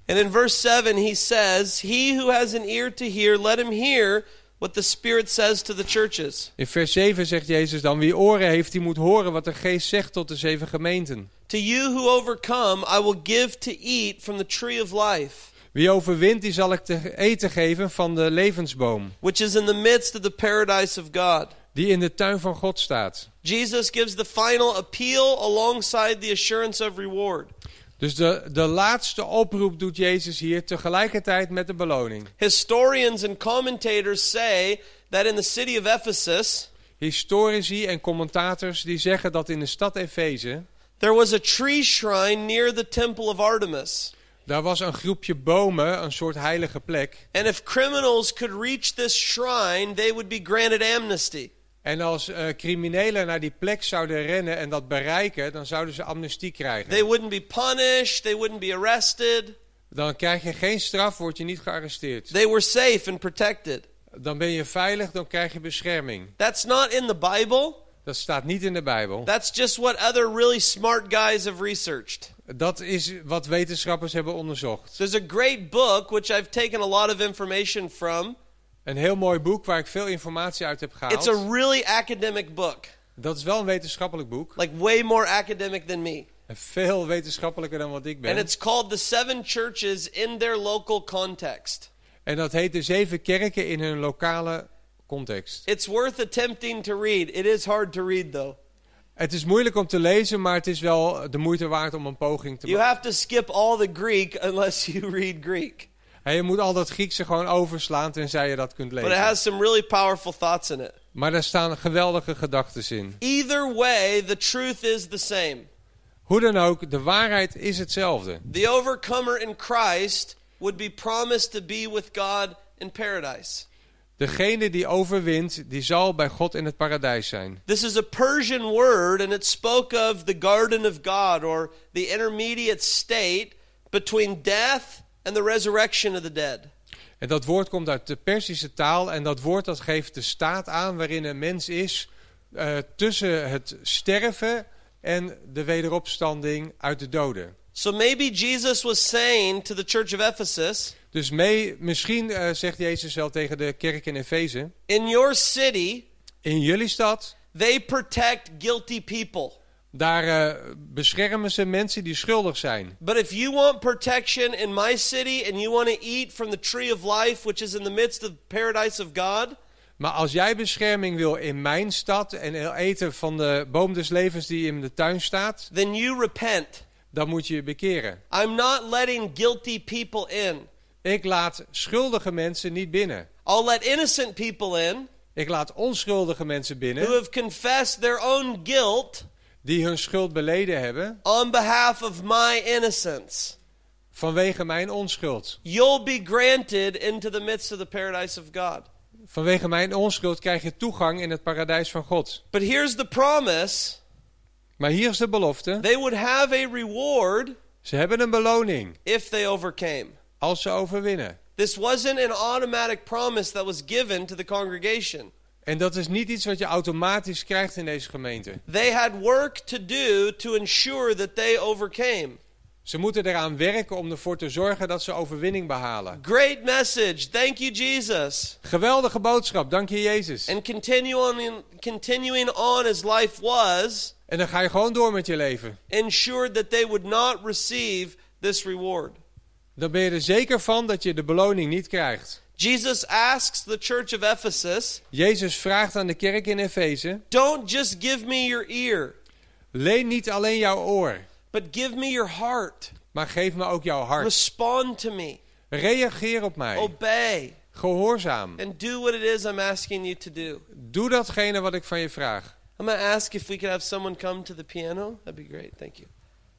And in verse seven he says, "He who has an ear to hear, let him hear what the Spirit says to the churches." In vers zeven zegt Jezus dan, wie oren heeft, die moet horen wat de Geest zegt tot de zeven gemeenten. To you who overcome, I will give to eat from the tree of life, Wie overwint, die zal ik te eten geven van de levensboom, which is in the midst of the paradise of God. die in de tuin van God staat. Jesus gives the final appeal alongside the assurance of reward. Dus de, de laatste oproep doet Jezus hier tegelijkertijd met de beloning. Historians and commentators say that in the city of Ephesus, Historici en commentators die zeggen dat in de stad Efeze, there was a tree shrine near the temple of Artemis. daar was een groepje bomen, een soort heilige plek. And if criminals could reach this shrine, they would be granted amnesty. En als uh, criminelen naar die plek zouden rennen en dat bereiken, dan zouden ze amnestie krijgen. They wouldn't be punished, they wouldn't be arrested. Dan krijg je geen straf, word je niet gearresteerd. They were safe and protected. Dan ben je veilig, dan krijg je bescherming. That's not in the Bible. Dat staat niet in de Bijbel. That's just what other really smart guys have researched. Dat is wat wetenschappers hebben onderzocht. There's a great book which I've taken a lot of information from. Een heel mooi boek waar ik veel informatie uit heb It's gehaald. a really academic book. Dat is wel een wetenschappelijk boek. Like way more academic than me. En veel wetenschappelijker dan wat ik ben. And it's called The Seven Churches in Their Local Context. En dat heet de zeven kerken in hun lokale context. It's worth attempting to read. It is hard to read though. Het is moeilijk om te lezen, maar het is wel de moeite waard om een poging te You maken. have to skip all the Greek unless you read Greek. En je moet al dat Griekse gewoon overslaan tenzij je dat kunt But it lezen. has some really powerful thoughts in it. Maar daar staan geweldige gedachten in. Either way, the truth is the same. Hoe dan ook, de waarheid is hetzelfde. The overcomer in Christ would be promised to be with God in paradise. Degene die overwint, die zal bij God in het paradijs zijn. This is a Persian word, and it spoke of the garden of God, or the intermediate state between death and the resurrection of the dead. En dat woord komt uit de Perzische taal en dat woord dat geeft de staat aan waarin een mens is uh, tussen het sterven en de wederopstanding uit de doden. So maybe Jesus was saying to the church of Ephesus, Dus mee, misschien uh, zegt Jezus wel tegen de kerk in Efeze, in your city, in jullie stad, they protect guilty people. daar uh, beschermen ze mensen die schuldig zijn. But if you want protection in my city and you want to eat from the tree of life, which is in the midst of paradise of God, Maar als jij bescherming wil in mijn stad en eten van de boom des levens die in de tuin staat, then you repent. dan moet je je bekeren. I'm not letting guilty people in. Ik laat schuldige mensen niet binnen. I'll let innocent people in Ik laat onschuldige mensen who binnen have confessed their own guilt die hun schuld beleden hebben on behalf of my innocence. vanwege mijn onschuld. You'll be granted into the midst of the paradise of God. Vanwege mijn onschuld krijg je toegang in het paradijs van God. But here's the promise. Maar hier is de belofte. They would have a reward Ze hebben een beloning if they overcame. als ze overwinnen. This wasn't an automatic promise that was given to the congregation. En dat is niet iets wat je automatisch krijgt in deze gemeente. They had work to do to ensure that they overcame. Ze moeten eraan werken om ervoor te zorgen dat ze overwinning behalen. Great message. Thank you, Jesus. Geweldige boodschap, dank je Jezus. And continue on, continuing on as life was, En dan ga je gewoon door met je leven. ensured that they would not receive this reward. Dan ben je er zeker van dat je de beloning niet krijgt. Jesus asks the church of Ephesus, Jezus vraagt aan de kerk in Efeze: don't just give me your ear, leen niet alleen jouw oor, but give me your heart. maar geef me ook jouw hart. Respond to me. Reageer op mij. Obey. Gehoorzaam. And do what it is I'm asking you to do. Doe datgene wat ik van je vraag. I'm going to ask if we could have someone come to the piano. That'd be great. Thank you.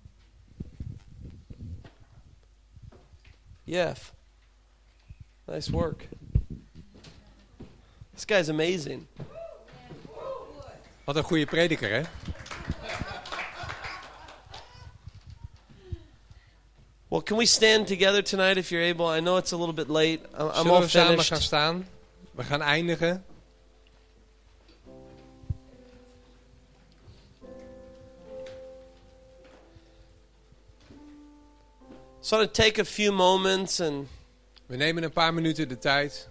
Jeff. Nice work. This guy's amazing. Wat een goede prediker, hè? Well, can we stand together tonight if you're able? I know it's a little bit late. I'm, I'm Zullen all we samen finished. gaan staan? We gaan eindigen. So I want to take a few moments and We nemen een paar minuten de tijd.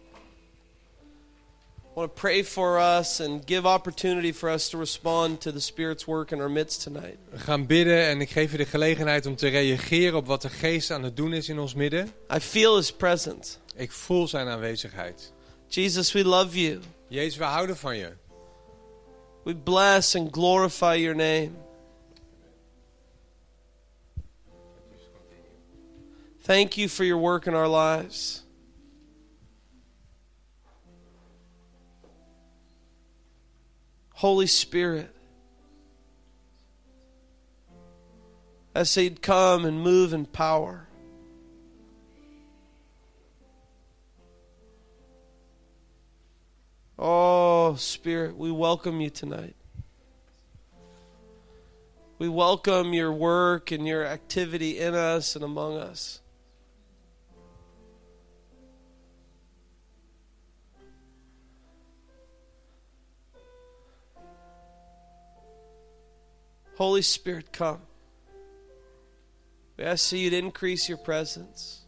I want to pray for us and give opportunity for us to respond to the Spirit's work in our midst tonight. We gaan bidden en ik geef je de gelegenheid om te reageren op wat de Geest aan het doen is in ons midden. I feel His presence. Ik voel zijn aanwezigheid. Jesus, we love you. Jezus, we houden van je. We bless and glorify your name. Thank you for your work in our lives. Holy Spirit, as He'd come and move in power. Oh, Spirit, we welcome you tonight. We welcome your work and your activity in us and among us. Holy Spirit, come. We ask that you'd increase your presence.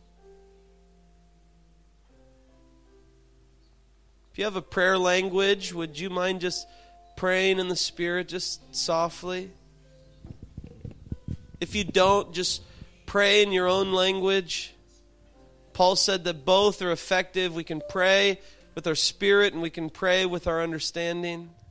If you have a prayer language, would you mind just praying in the Spirit, just softly? If you don't, just pray in your own language. Paul said that both are effective. We can pray with our spirit and we can pray with our understanding.